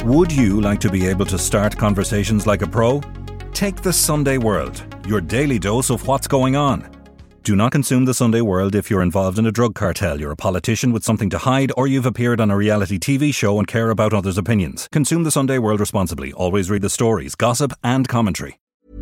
Would you like to be able to start conversations like a pro? Take the Sunday World, your daily dose of what's going on. Do not consume the Sunday World if you're involved in a drug cartel, you're a politician with something to hide, or you've appeared on a reality TV show and care about others' opinions. Consume the Sunday World responsibly. Always read the stories, gossip and commentary.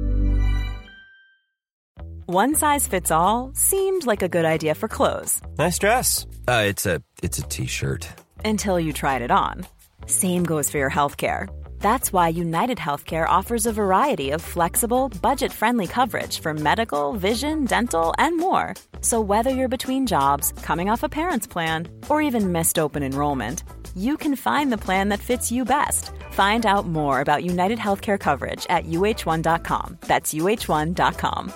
One size fits all seemed like a good idea for clothes. Nice dress. It's a t-shirt. Until you tried it on. Same goes for your healthcare. That's why United Healthcare offers a variety of flexible, budget-friendly coverage for medical, vision, dental, and more. So whether you're between jobs, coming off a parent's plan, or even missed open enrollment, you can find the plan that fits you best. Find out more about United Healthcare coverage at uh1.com. That's uh1.com.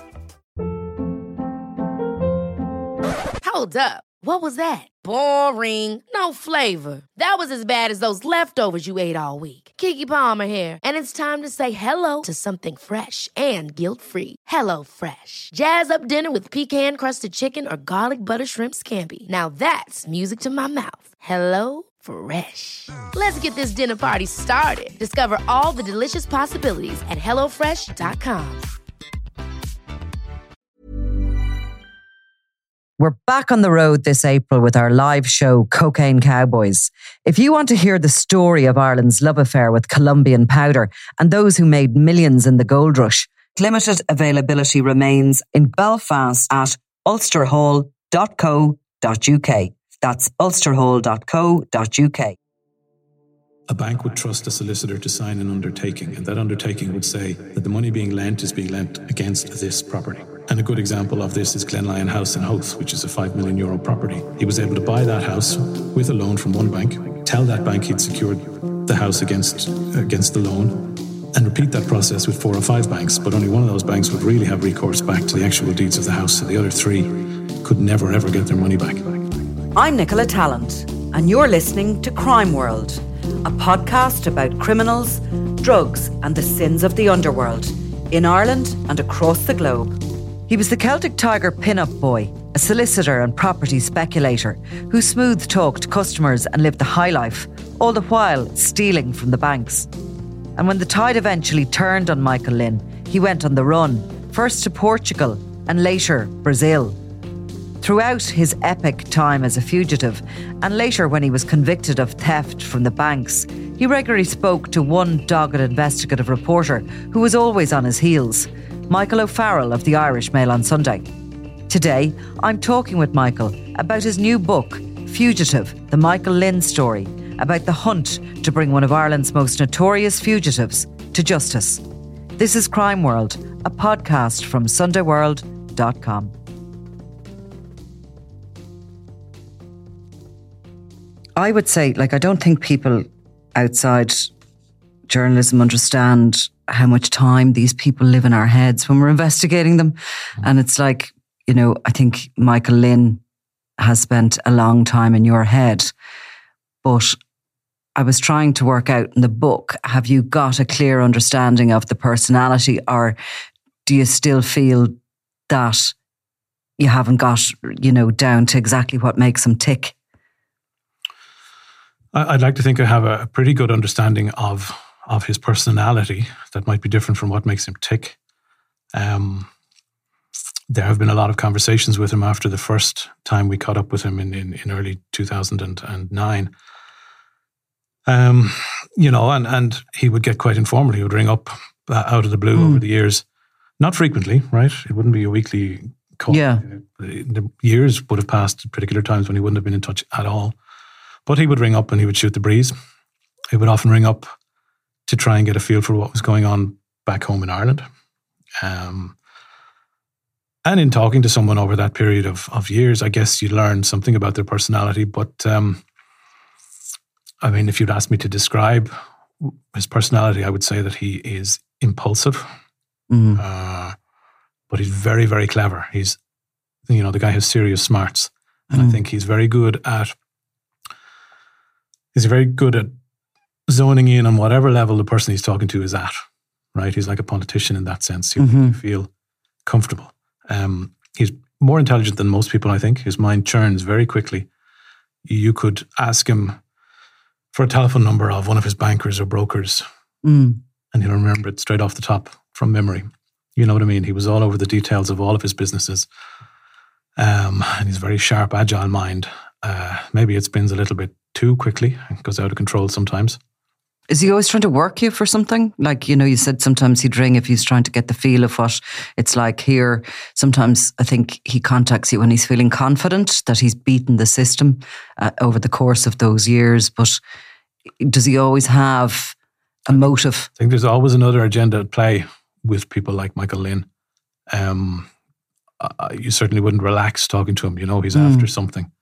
Hold up. What was that? Boring. No flavor. That was as bad as those leftovers you ate all week. Keke Palmer here. And it's time to say hello to something fresh and guilt-free. Hello Fresh. Jazz up dinner with pecan-crusted chicken or garlic butter shrimp scampi. Now that's music to my mouth. Hello Fresh. Let's get this dinner party started. Discover all the delicious possibilities at hellofresh.com. We're back on the road this April with our live show, Cocaine Cowboys. If you want to hear the story of Ireland's love affair with Colombian powder and those who made millions in the gold rush, limited availability remains in Belfast at ulsterhall.co.uk. That's ulsterhall.co.uk. A bank would trust a solicitor to sign an undertaking, and that undertaking would say that the money being lent is being lent against this property. And a good example of this is Glenlyon House in Howth, which is a €5 million property. He was able to buy that house with a loan from one bank, tell that bank he'd secured the house against the loan, and repeat that process with 4 or 5 banks, but only one of those banks would really have recourse back to the actual deeds of the house, so the other 3 could never ever get their money back. I'm Nicola Tallant, and you're listening to Crime World, a podcast about criminals, drugs, and the sins of the underworld in Ireland and across the globe. He was the Celtic Tiger pin-up boy, a solicitor and property speculator who smooth-talked customers and lived the high life, all the while stealing from the banks. And when the tide eventually turned on Michael Lynn, he went on the run, first to Portugal and later Brazil. Throughout his epic time as a fugitive, and later when he was convicted of theft from the banks, he regularly spoke to one dogged investigative reporter who was always on his heels, Michael O'Farrell of the Irish Mail on Sunday. Today, I'm talking with Michael about his new book, Fugitive, The Michael Lynn Story, about the hunt to bring one of Ireland's most notorious fugitives to justice. This is Crime World, a podcast from SundayWorld.com. I would say, I don't think people outside journalism understand how much time these people live in our heads when we're investigating them. And it's I think Michael Lynn has spent a long time in your head. But I was trying to work out in the book, have you got a clear understanding of the personality, or do you still feel that you haven't got, down to exactly what makes him tick? I'd like to think I have a pretty good understanding of his personality that might be different from what makes him tick. There have been a lot of conversations with him after the first time we caught up with him in early 2009. And he would get quite informal. He would ring up out of the blue over the years. Not frequently, right? It wouldn't be a weekly call. Yeah. The years would have passed at particular times when he wouldn't have been in touch at all. But he would ring up and he would shoot the breeze. He would often ring up to try and get a feel for what was going on back home in Ireland. And in talking to someone over that period of years, I guess you learn something about their personality. But if you'd asked me to describe his personality, I would say that he is impulsive, but he's very, very clever. He's, the guy has serious smarts. And I think he's very good at zoning in on whatever level the person he's talking to is at, right? He's like a politician in that sense. You feel comfortable. He's more intelligent than most people, I think. His mind churns very quickly. You could ask him for a telephone number of one of his bankers or brokers. And he'll remember it straight off the top from memory. You know what I mean? He was all over the details of all of his businesses. And he's a very sharp, agile mind. Maybe it spins a little bit too quickly. It goes out of control sometimes. Is he always trying to work you for something? Like, you know, you said sometimes he'd ring if he's trying to get the feel of what it's like here. Sometimes I think he contacts you when he's feeling confident that he's beaten the system over the course of those years. But does he always have a motive? I think there's always another agenda at play with people like Michael Lynn. You certainly wouldn't relax talking to him. You know, he's after something.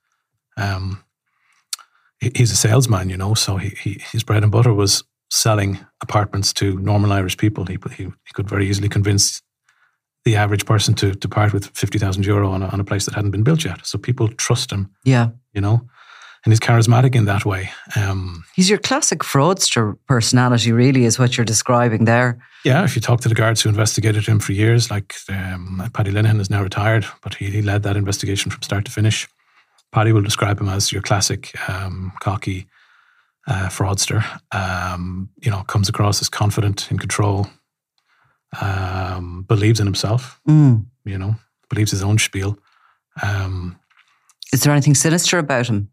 He's a salesman, you know, so his bread and butter was selling apartments to normal Irish people. He could very easily convince the average person to part with €50,000 on a place that hadn't been built yet. So people trust him. Yeah, you know, and he's charismatic in that way. He's your classic fraudster personality, really, is what you're describing there. Yeah, if you talk to the guards who investigated him for years, like Paddy Linehan is now retired, but he led that investigation from start to finish. Paddy will describe him as your classic cocky fraudster. You know, comes across as confident, in control, believes in himself, you know, believes his own spiel. Is there anything sinister about him?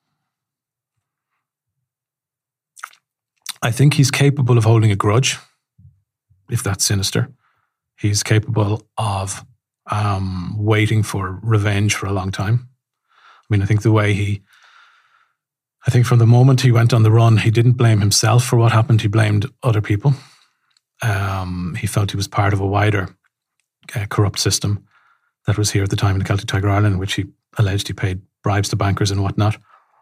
I think he's capable of holding a grudge, if that's sinister. He's capable of waiting for revenge for a long time. I mean, I think from the moment he went on the run, he didn't blame himself for what happened. He blamed other people. He felt he was part of a wider corrupt system that was here at the time in the Celtic Tiger Island, in which he alleged he paid bribes to bankers and whatnot.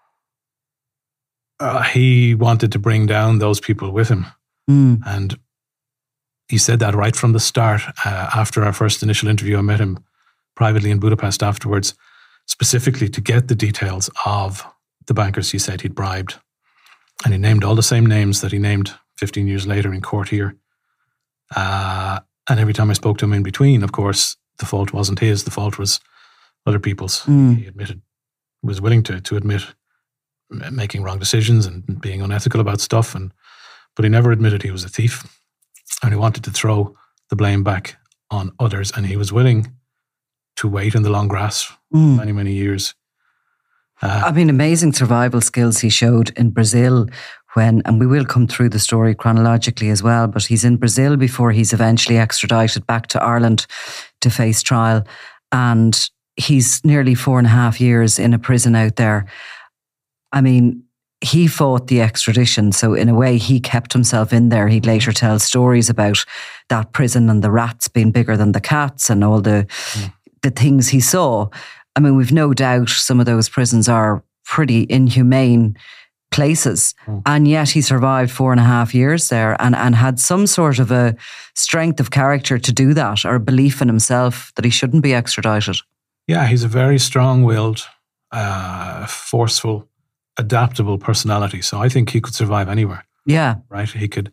He wanted to bring down those people with him. And he said that right from the start. After our first initial interview, I met him privately in Budapest afterwards, specifically to get the details of the bankers he said he'd bribed. And he named all the same names that he named 15 years later in court here. And every time I spoke to him in between, of course, the fault wasn't his, the fault was other people's. He was willing to admit making wrong decisions and being unethical about stuff, but he never admitted he was a thief. And he wanted to throw the blame back on others, and he was willing to wait in the long grass many, many years. I mean, amazing survival skills he showed in Brazil and we will come through the story chronologically as well, but he's in Brazil before he's eventually extradited back to Ireland to face trial. And he's nearly 4.5 years in a prison out there. I mean, he fought the extradition. So in a way, he kept himself in there. He'd later tell stories about that prison and the rats being bigger than the cats and all the things he saw. I mean, we've no doubt some of those prisons are pretty inhumane places. And yet he survived 4.5 years there and had some sort of a strength of character to do that, or a belief in himself that he shouldn't be extradited. Yeah, he's a very strong-willed, forceful, adaptable personality. So I think he could survive anywhere. Yeah. Right? He could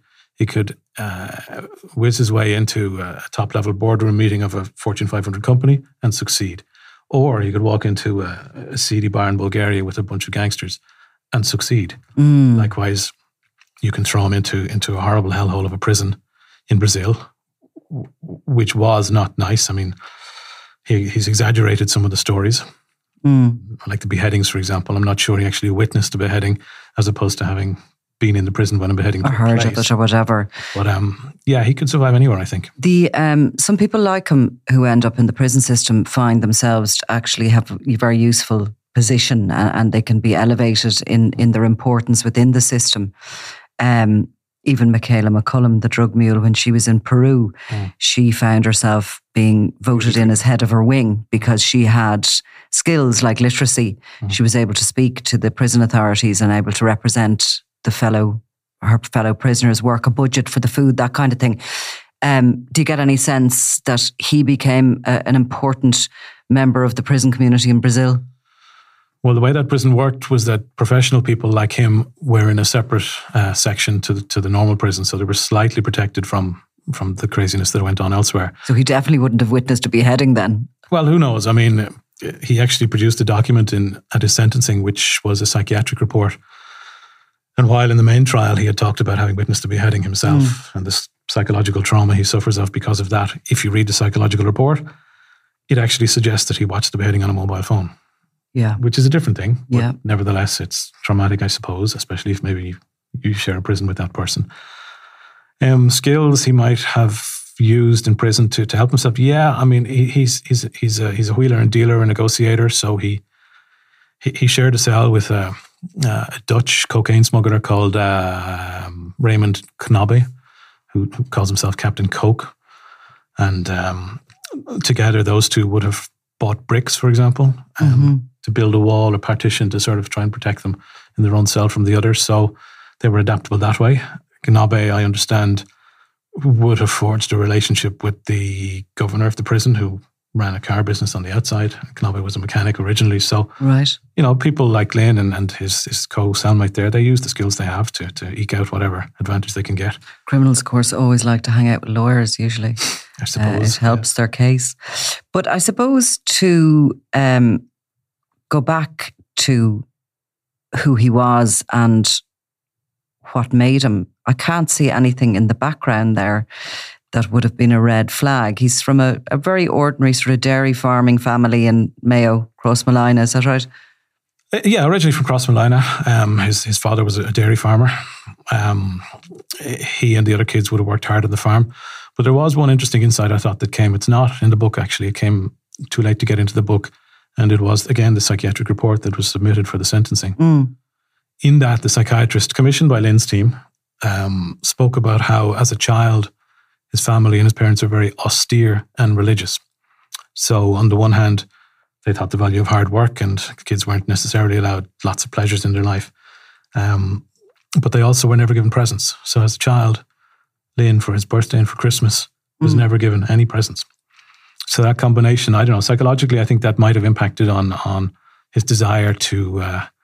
whiz his way into a top-level boardroom meeting of a Fortune 500 company and succeed. Or he could walk into a seedy bar in Bulgaria with a bunch of gangsters and succeed. Likewise, you can throw him into a horrible hellhole of a prison in Brazil, which was not nice. I mean, he's exaggerated some of the stories. Like the beheadings, for example. I'm not sure he actually witnessed the beheading as opposed to having been in the prison when a beheading took place. Or heard of it or whatever. But yeah, he could survive anywhere, I think. Some people like him who end up in the prison system find themselves to actually have a very useful position and they can be elevated in their importance within the system. Even Michaela McCullum, the drug mule, when she was in Peru, she found herself being voted in as head of her wing because she had skills like literacy. She was able to speak to the prison authorities and able to represent her fellow prisoners, work a budget for the food, that kind of thing. Do you get any sense that he became an important member of the prison community in Brazil? Well, the way that prison worked was that professional people like him were in a separate section to the normal prison, so they were slightly protected from the craziness that went on elsewhere. So he definitely wouldn't have witnessed a beheading then? Well, who knows? I mean, he actually produced a document at his sentencing, which was a psychiatric report And while in the main trial, he had talked about having witnessed the beheading himself and this psychological trauma he suffers of because of that. If you read the psychological report, it actually suggests that he watched the beheading on a mobile phone. Yeah. Which is a different thing. But yeah. Nevertheless, it's traumatic, I suppose, especially if maybe you share a prison with that person. Skills he might have used in prison to help himself. Yeah, I mean, he's a wheeler and dealer and negotiator. So he shared a cell with a Dutch cocaine smuggler called Raymond Knobbe, who calls himself Captain Coke. And together, those two would have bought bricks, for example, to build a wall or partition to sort of try and protect them in their own cell from the others. So they were adaptable that way. Knobbe, I understand, would have forged a relationship with the governor of the prison, who ran a car business on the outside. Knobbe was a mechanic originally. So, people like Lynn and his co-cellmate there, they use the skills they have to eke out whatever advantage they can get. Criminals, of course, always like to hang out with lawyers, usually. I suppose. It helps their case. But I suppose to go back to who he was and what made him, I can't see anything in the background there that would have been a red flag. He's from a very ordinary sort of dairy farming family in Mayo, Crossmolina, is that right? Yeah, originally from Crossmolina. His father was a dairy farmer. He and the other kids would have worked hard on the farm. But there was one interesting insight I thought that came. It's not in the book, actually. It came too late to get into the book. And it was, again, the psychiatric report that was submitted for the sentencing. In that, the psychiatrist commissioned by Lynn's team spoke about how, as a child, his family and his parents are very austere and religious. So on the one hand, they thought the value of hard work, and kids weren't necessarily allowed lots of pleasures in their life. But they also were never given presents. So as a child, Lynn, for his birthday and for Christmas, was never given any presents. So that combination, I don't know, psychologically, I think that might have impacted on his desire to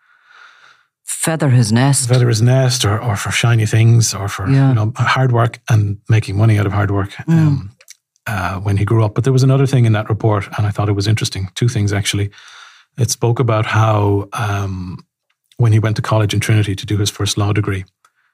feather his nest, or for shiny things, or for hard work and making money out of hard work when he grew up. But there was another thing in that report, and I thought it was interesting. Two things, actually. It spoke about how when he went to college in Trinity to do his first law degree,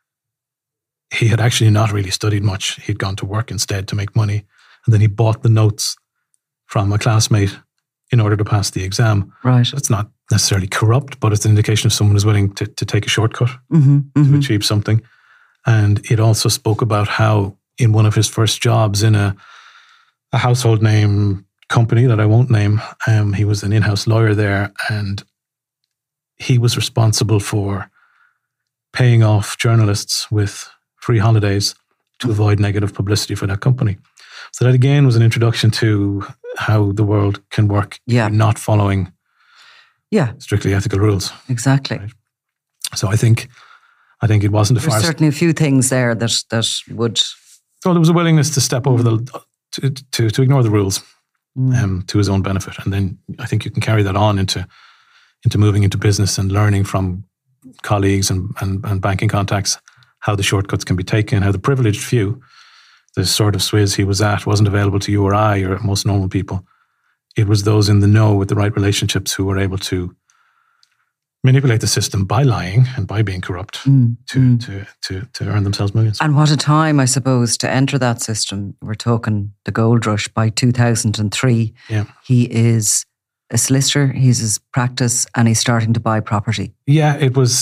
he had actually not really studied much. He'd gone to work instead to make money. And then he bought the notes from a classmate in order to pass the exam. Right. It's not necessarily corrupt, but it's an indication of someone who's willing to take a shortcut to achieve something. And it also spoke about how in one of his first jobs in a household name company that I won't name, he was an in-house lawyer there, and he was responsible for paying off journalists with free holidays to avoid negative publicity for that company. So that again was an introduction to how the world can work if you're not following strictly ethical rules. Exactly. Right? So I think it wasn't a farce. There's certainly a few things there that would... Well, there was a willingness to step over to ignore the rules to his own benefit. And then I think you can carry that on into moving into business and learning from colleagues and banking contacts how the shortcuts can be taken, how the privileged few, the sort of Swiss he was at, wasn't available to you or I or most normal people. It was those in the know with the right relationships who were able to manipulate the system by lying and by being corrupt to earn themselves millions. And what a time, I suppose, to enter that system. We're talking the gold rush by 2003. Yeah. He is a solicitor, he's his practice, and he's starting to buy property. Yeah, it was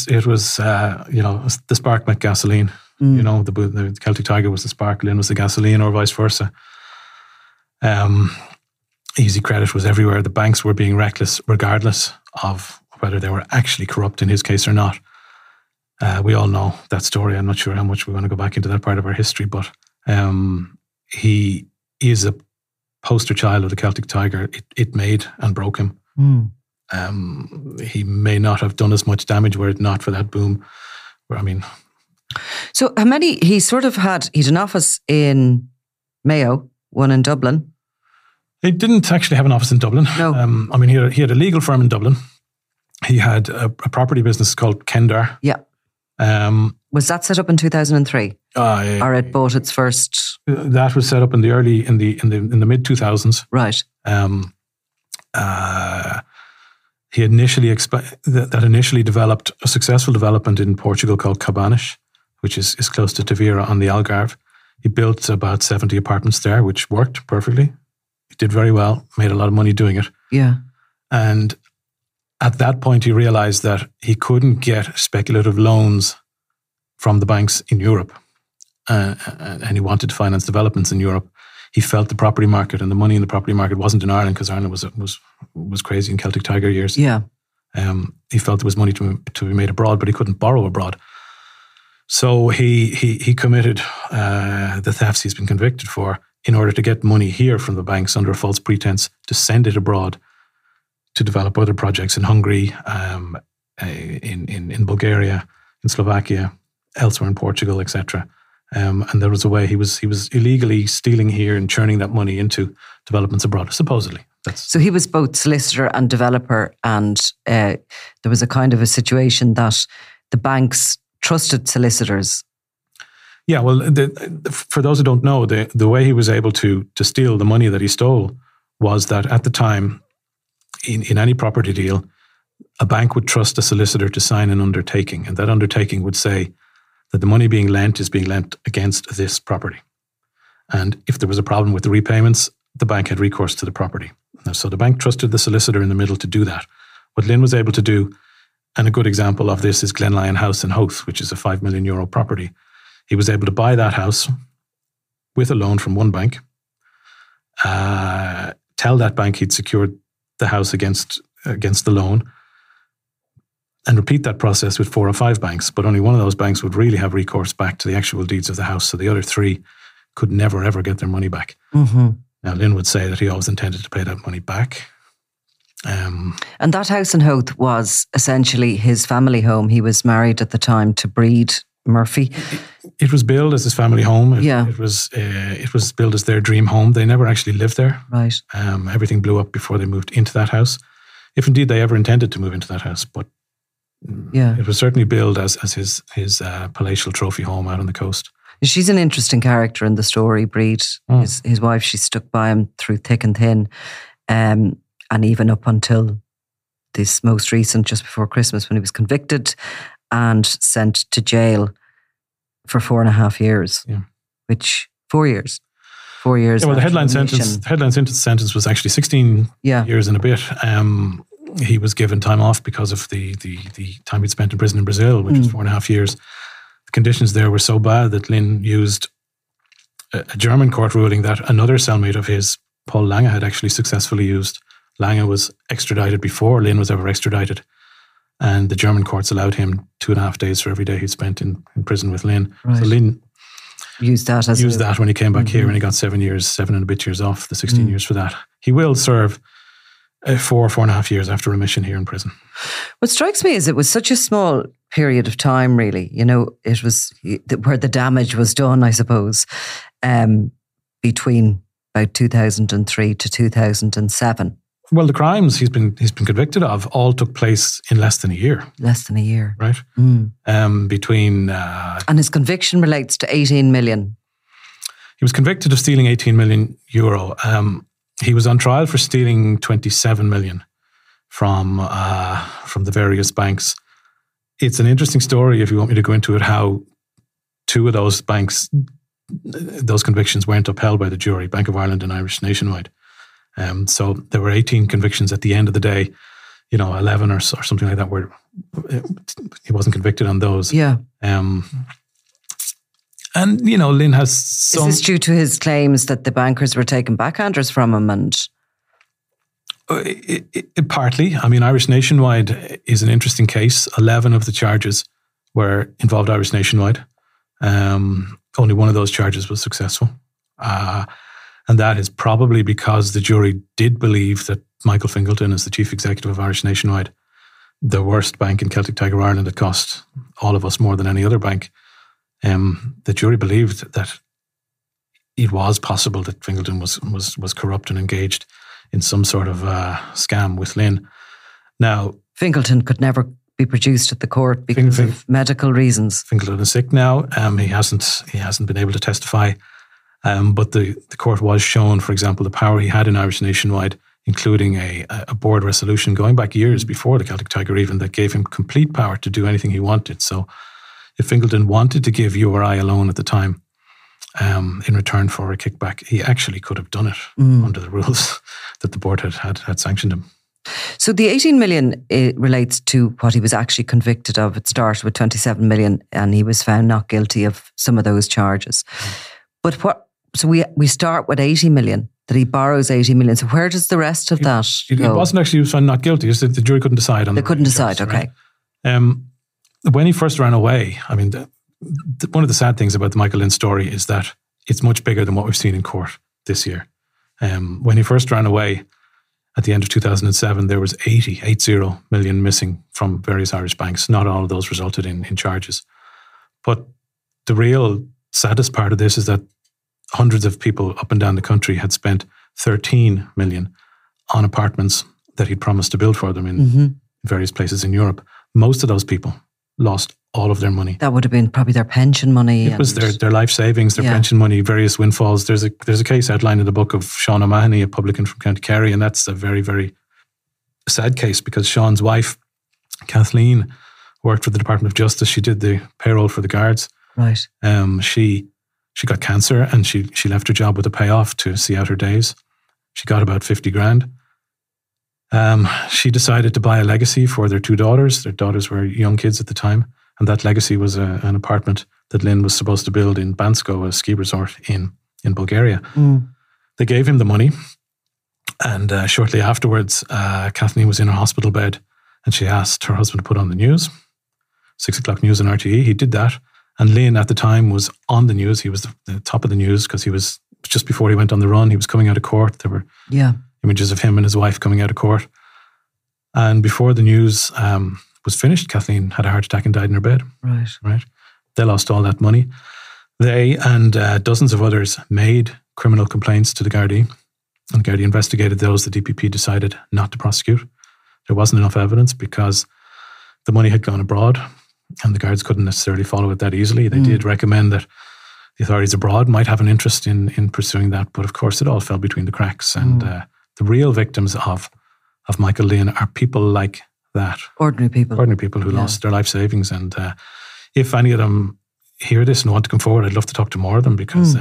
the spark met gasoline. The Celtic Tiger was the spark, Lynn was the gasoline, or vice versa. Easy credit was everywhere. The banks were being reckless, regardless of whether they were actually corrupt in his case or not. We all know that story. I'm not sure how much we want to go back into that part of our history, but he is a poster child of the Celtic Tiger. It made and broke him. He may not have done as much damage were it not for that boom. So how many, he had an office in Mayo, one in Dublin. He didn't actually have an office in Dublin. No. He had a legal firm in Dublin. He had a property business called Kendar. Yeah. Was that set up in 2003? Or it bought its first? That was set up in the mid 2000s. Right. he initially initially developed a successful development in Portugal called Cabanas, which is close to Tavira on the Algarve. He built about 70 apartments there, which worked perfectly. He did very well, made a lot of money doing it. Yeah. And at that point, he realized that he couldn't get speculative loans from the banks in Europe. And he wanted to finance developments in Europe. He felt the property market and the money in the property market wasn't in Ireland, because Ireland was crazy in Celtic Tiger years. Yeah. He felt there was money to be made abroad, but he couldn't borrow abroad. So he committed the thefts he's been convicted for in order to get money here from the banks under a false pretense to send it abroad to develop other projects in Hungary, in Bulgaria, in Slovakia, elsewhere in Portugal, etc. And there was a way he was illegally stealing here and churning that money into developments abroad, supposedly. So he was both solicitor and developer, and there was a kind of a situation that the banks trusted solicitors. Yeah, well, for those who don't know, the way he was able to steal the money that he stole was that at the time, in any property deal, a bank would trust a solicitor to sign an undertaking, and that undertaking would say that the money being lent is being lent against this property. And if there was a problem with the repayments, the bank had recourse to the property. So the bank trusted the solicitor in the middle to do that. What Lynn was able to do, and a good example of this is Glenlyon House in Howth, which is a €5 million property. He was able to buy that house with a loan from one bank, tell that bank he'd secured the house against the loan, and repeat that process with 4 or 5 banks. But only one of those banks would really have recourse back to the actual deeds of the house. So the other 3 could never, ever get their money back. Mm-hmm. Now, Lynn would say that he always intended to pay that money back. And that house in Howth was essentially his family home. He was married at the time to Breed Murphy. It was billed as his family home. It was billed as their dream home. They never actually lived there. Right. Everything blew up before they moved into that house, if indeed they ever intended to move into that house. But it was certainly billed as his palatial trophy home out on the coast. She's an interesting character in the story, Breed. His wife, she stuck by him through thick and thin. And even up until this most recent, just before Christmas, when he was convicted and sent to jail for 4.5 years. Yeah. Which 4 years. 4 years. Yeah, well, the headline sentence was actually 16 years and a bit. He was given time off because of the time he'd spent in prison in Brazil, which was 4.5 years. The conditions there were so bad that Lynn used a German court ruling that another cellmate of his, Paul Lange, had actually successfully used. Lange was extradited before Lynn was ever extradited, and the German courts allowed him 2.5 days for every day he'd spent in prison with Lynn. Right. So Lynn used that when he came back here, and he got 7 and a bit years off the 16 years for that. He will serve 4.5 years after remission here in prison. What strikes me is it was such a small period of time, really. You know, it was where the damage was done, I suppose, between about 2003 to 2007. Well, the crimes he's been convicted of all took place in less than a year. Less than a year. Right. Between... and his conviction relates to 18 million. He was convicted of stealing 18 million euro. He was on trial for stealing 27 million from the various banks. It's an interesting story, if you want me to go into it, how 2 of those banks, those convictions weren't upheld by the jury, Bank of Ireland and Irish Nationwide. So there were 18 convictions at the end of the day. 11 or something like that where he wasn't convicted on those. Yeah. And, Lynn has some... Is this due to his claims that the bankers were taking backhanders from him? And partly. I mean, Irish Nationwide is an interesting case. 11 of the charges involved Irish Nationwide. Only one of those charges was successful. And that is probably because the jury did believe that Michael Fingleton, as the chief executive of Irish Nationwide, the worst bank in Celtic Tiger Ireland, that cost all of us more than any other bank, the jury believed that it was possible that Fingleton was corrupt and engaged in some sort of scam with Lynn. Now, Fingleton could never be produced at the court because of medical reasons. Fingleton is sick now. He hasn't been able to testify. But the court was shown, for example, the power he had in Irish Nationwide including a board resolution going back years before the Celtic Tiger even, that gave him complete power to do anything he wanted. So if Fingleton wanted to give URI a loan at the time in return for a kickback, he actually could have done it under the rules that the board had sanctioned him. So the 18 million relates to what he was actually convicted of. It started with 27 million and he was found not guilty of some of those charges. But so we start with 80 million, that he borrows 80 million. So where does the rest of that go? It wasn't actually he was found not guilty. It's that the jury couldn't decide on They couldn't decide, okay. Right? When he first ran away, I mean, one of the sad things about the Michael Lynn story is that it's much bigger than what we've seen in court this year. When he first ran away, at the end of 2007, there was 80 million missing from various Irish banks. Not all of those resulted in charges. But the real saddest part of this is that hundreds of people up and down the country had spent 13 million on apartments that he'd promised to build for them in various places in Europe. Most of those people lost all of their money. That would have been probably their pension money. It was their life savings, their pension money, various windfalls. There's a case outlined in the book of Sean O'Mahony, a publican from County Kerry, and that's a very, very sad case because Sean's wife, Kathleen, worked for the Department of Justice. She did the payroll for the guards. Right. She got cancer and she left her job with a payoff to see out her days. She got about 50 grand. She decided to buy a legacy for their two daughters. Their daughters were young kids at the time. And that legacy was an apartment that Lynn was supposed to build in Bansko, a ski resort in Bulgaria. They gave him the money. And shortly afterwards, Kathleen was in her hospital bed and she asked her husband to put on the news, 6 o'clock news on RTE. He did that. And Lynn at the time was on the news. He was the top of the news because he was just before he went on the run. He was coming out of court. There were images of him and his wife coming out of court. And before the news was finished, Kathleen had a heart attack and died in her bed. Right. They lost all that money. They and dozens of others made criminal complaints to the Gardaí. And the Gardaí investigated those. The DPP decided not to prosecute. There wasn't enough evidence because the money had gone abroad and the guards couldn't necessarily follow it that easily. They did recommend that the authorities abroad might have an interest in pursuing that. But of course, it all fell between the cracks. And the real victims of Michael Lynn are people like that. Ordinary people who lost their life savings. And if any of them hear this and want to come forward, I'd love to talk to more of them because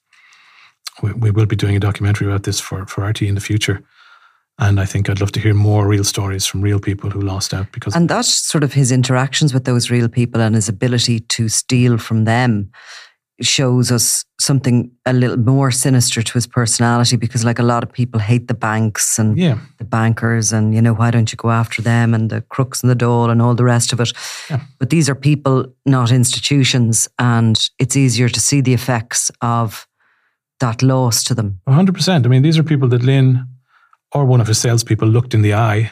we will be doing a documentary about this for RT in the future. And I think I'd love to hear more real stories from real people who lost out. And that's sort of his interactions with those real people and his ability to steal from them shows us something a little more sinister to his personality, because like a lot of people hate the banks and the bankers and, you know, why don't you go after them and the crooks and the dole and all the rest of it. Yeah. But these are people, not institutions, and it's easier to see the effects of that loss to them. 100%. I mean, these are people that Lynn or one of his salespeople looked in the eye,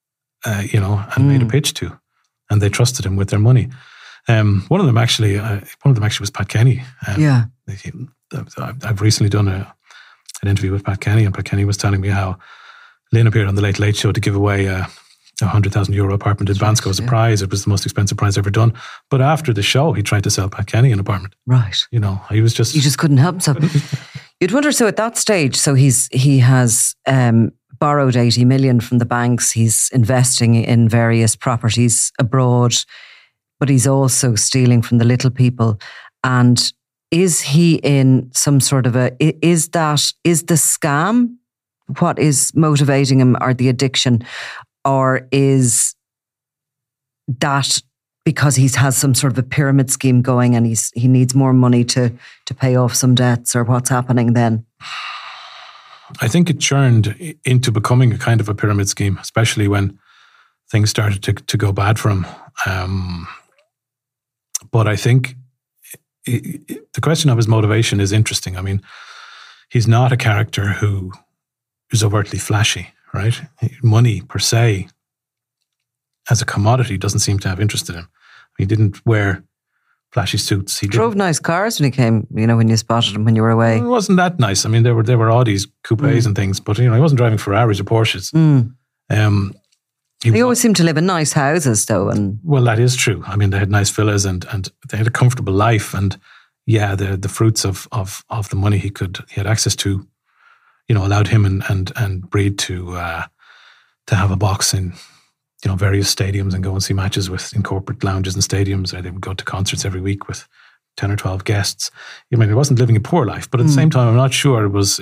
and made a pitch to, and they trusted him with their money. One of them actually was Pat Kenny. I've recently done an interview with Pat Kenny, and Pat Kenny was telling me how Lynn appeared on the Late Late Show to give away a €100,000 apartment in Bansko as a prize. It was the most expensive prize ever done. But after the show, he tried to sell Pat Kenny an apartment. Right. You know, he just couldn't help himself. You'd wonder, so at that stage, so he has borrowed 80 million from the banks. He's investing in various properties abroad, but he's also stealing from the little people. And is he in some sort of is the scam what is motivating him, or the addiction, or is that because he has some sort of a pyramid scheme going and he needs more money to pay off some debts, or what's happening then? I think it churned into becoming a kind of a pyramid scheme, especially when things started to go bad for him. But I think the question of his motivation is interesting. I mean, he's not a character who is overtly flashy, right? Money per se, as a commodity, doesn't seem to have interested him. He didn't wear flashy suits. He drove nice cars when he came, when you spotted him when you were away. It wasn't that nice. I mean, there were Audis, coupes and things, but he wasn't driving Ferraris or Porsches. He always seemed to live in nice houses, though. Well, that is true. I mean, they had nice villas and they had a comfortable life. And the fruits of the money he had access to, allowed him and Breed to have a box in, various stadiums and go and see matches in corporate lounges and stadiums. They would go to concerts every week with 10 or 12 guests. I mean, he wasn't living a poor life, but at the same time, I'm not sure it was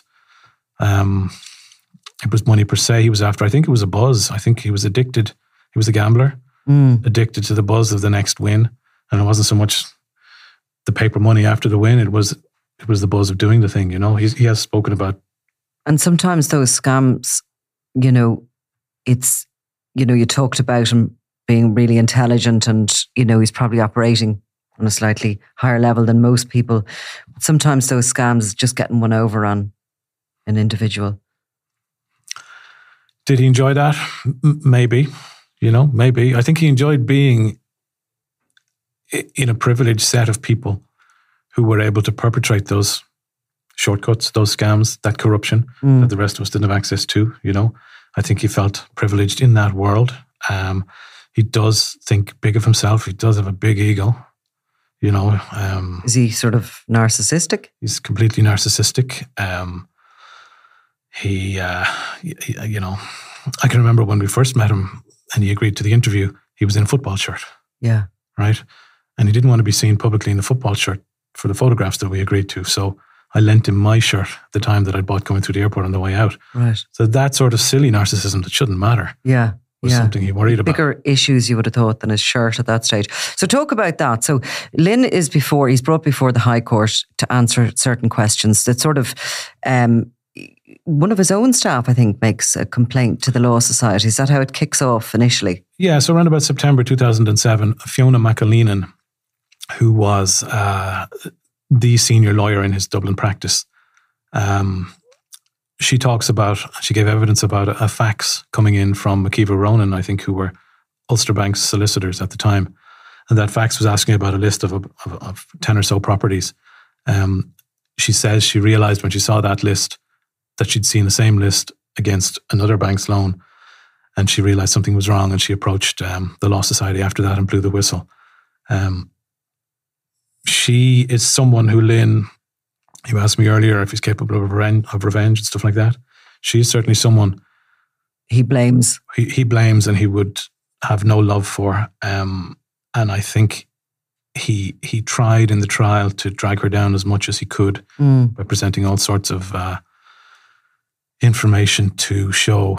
money per se he was after. I think it was a buzz. I think he was addicted. He was a gambler, addicted to the buzz of the next win. And it wasn't so much the paper money after the win. It was the buzz of doing the thing, He has spoken about. And sometimes those scams, it's, you talked about him being really intelligent and, he's probably operating on a slightly higher level than most people. Sometimes those scams is just getting one over on an individual. Did he enjoy that? Maybe, maybe. I think he enjoyed being in a privileged set of people who were able to perpetrate those shortcuts, those scams, that corruption that the rest of us didn't have access to, I think he felt privileged in that world. He does think big of himself. He does have a big ego. Is he sort of narcissistic? He's completely narcissistic. I can remember when we first met him and he agreed to the interview, he was in a football shirt. Yeah. Right? And he didn't want to be seen publicly in a football shirt for the photographs that we agreed to. So I lent him my shirt the time that I'd bought going through the airport on the way out. Right. So that sort of silly narcissism that shouldn't matter. Yeah. Was something he worried about. Bigger issues you would have thought than his shirt at that stage. So talk about that. So Lynn he's brought before the High Court to answer certain questions that sort of, one of his own staff, I think, makes a complaint to the Law Society. Is that how it kicks off initially? Yeah, so around about September 2007, Fiona McAleenan, who was the senior lawyer in his Dublin practice, she gave evidence about a fax coming in from McKeever Ronan, I think, who were Ulster Bank's solicitors at the time. And that fax was asking about a list of 10 or so properties. She says she realised when she saw that list that she'd seen the same list against another bank's loan. And she realised something was wrong and she approached the Law Society after that and blew the whistle. She is someone who Lynn... You asked me earlier if he's capable of revenge and stuff like that. She's certainly someone he blames. He blames and he would have no love for. And I think he tried in the trial to drag her down as much as he could by presenting all sorts of information to show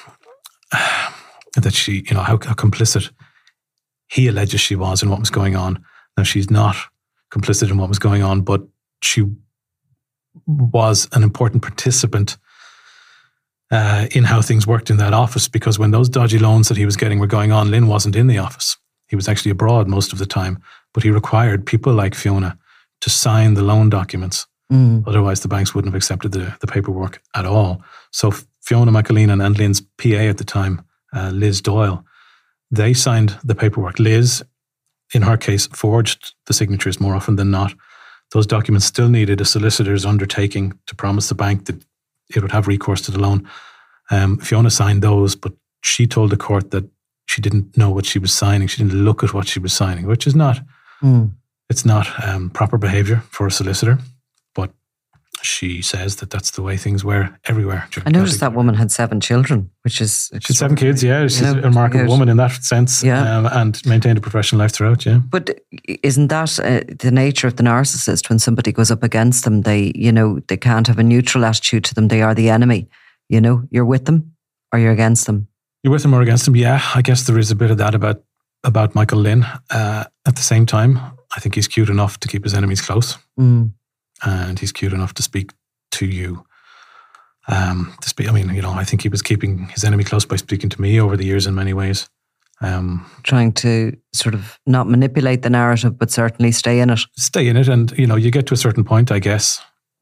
that she, how complicit he alleges she was in what was going on. Now, she's not complicit in what was going on, but she was an important participant in how things worked in that office, because when those dodgy loans that he was getting were going on, Lynn wasn't in the office. He was actually abroad most of the time, but he required people like Fiona to sign the loan documents. Otherwise, the banks wouldn't have accepted the paperwork at all. So Fiona McAleenan and Lynn's PA at the time, Liz Doyle, they signed the paperwork. Liz, in her case, forged the signatures more often than not. Those documents still needed a solicitor's undertaking to promise the bank that it would have recourse to the loan. Fiona signed those, but she told the court that she didn't know what she was signing. She didn't look at what she was signing, which is not, it's not proper behaviour for a solicitor. But she says that that's the way things were everywhere. I noticed that woman had 7 children, which is... She had 7 kids, yeah. She's a remarkable woman in that sense, and maintained a professional life throughout, yeah. But isn't that the nature of the narcissist? When somebody goes up against them, they can't have a neutral attitude to them. They are the enemy. You're with them or you're against them. You're with them or against them, yeah. I guess there is a bit of that about Michael Lynn. At the same time, I think he's cute enough to keep his enemies close. And he's cute enough to speak to you. I think he was keeping his enemy close by speaking to me over the years in many ways. Trying to sort of not manipulate the narrative, but certainly stay in it. Stay in it. And, you get to a certain point, I guess,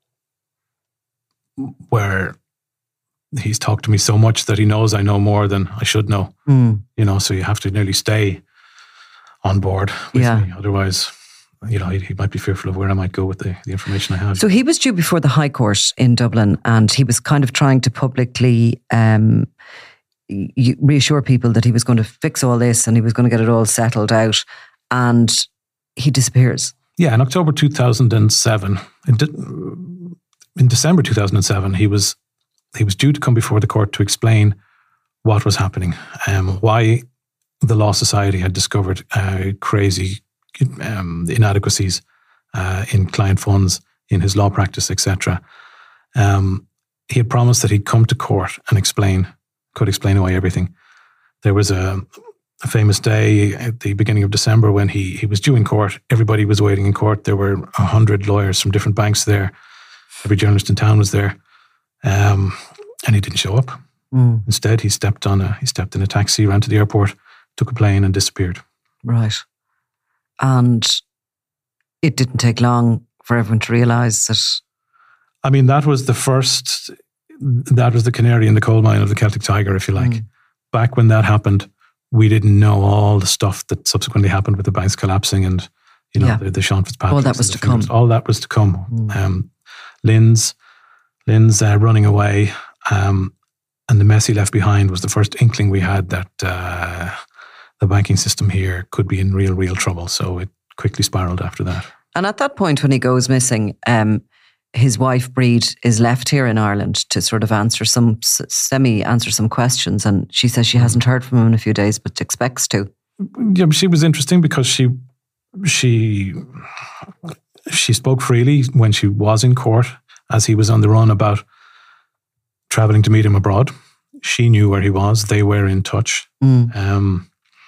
where he's talked to me so much that he knows I know more than I should know. So you have to nearly stay on board with me. Otherwise... he might be fearful of where I might go with the information I have. So he was due before the High Court in Dublin, and he was kind of trying to publicly reassure people that he was going to fix all this and he was going to get it all settled out, and he disappears. Yeah, in October 2007, in December 2007, he was he was due to come before the court to explain what was happening, why the Law Society had discovered crazy inadequacies in client funds, in his law practice, etc. He had promised that he'd come to court and could explain away everything. There was a famous day at the beginning of December when he was due in court. Everybody was waiting in court. There were 100 lawyers from different banks there. Every journalist in town was there. And he didn't show up. Instead, he stepped in a taxi, ran to the airport, took a plane and disappeared. Right. And it didn't take long for everyone to realise that. I mean, that was the canary in the coal mine of the Celtic Tiger, if you like. Back when that happened, we didn't know all the stuff that subsequently happened with the banks collapsing and, the Sean Fitzpatrick. All that was to come. All that was to come. Lynn's running away, and the mess he left behind was the first inkling we had that the banking system here could be in real trouble. So it quickly spiraled after that. And at that point when he goes missing, his wife Breed is left here in Ireland to sort of answer some questions, and she says she hasn't heard from him in a few days, but expects to. Yeah, but she was interesting because she spoke freely when she was in court as he was on the run about travelling to meet him abroad. She knew where he was. They were in touch. And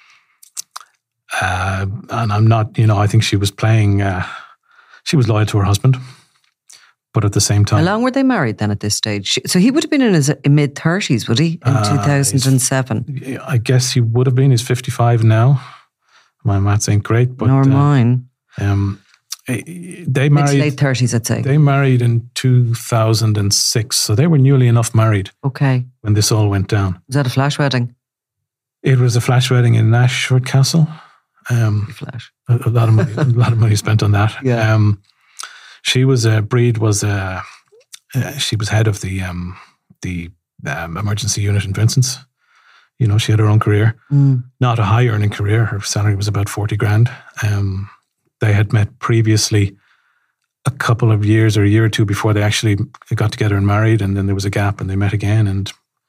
I'm not, I think she was playing, she was loyal to her husband. But at the same time... How long were they married then at this stage? So he would have been in his mid-30s, would he, in 2007? I guess he would have been. He's 55 now. My maths ain't great, but... Nor mine. They married... Late 30s, I'd say. They married in 2006, so they were newly enough married. Okay. When this all went down. Was that a flash wedding? It was a flash wedding in Ashford Castle. Flash. A lot of money spent on that. Yeah. Breed was she was head of the emergency unit in Vincent's. She had her own career, not a high earning career. Her salary was about 40 grand. They had met previously a couple of years or a year or two before they actually got together and married, and then there was a gap and they met again and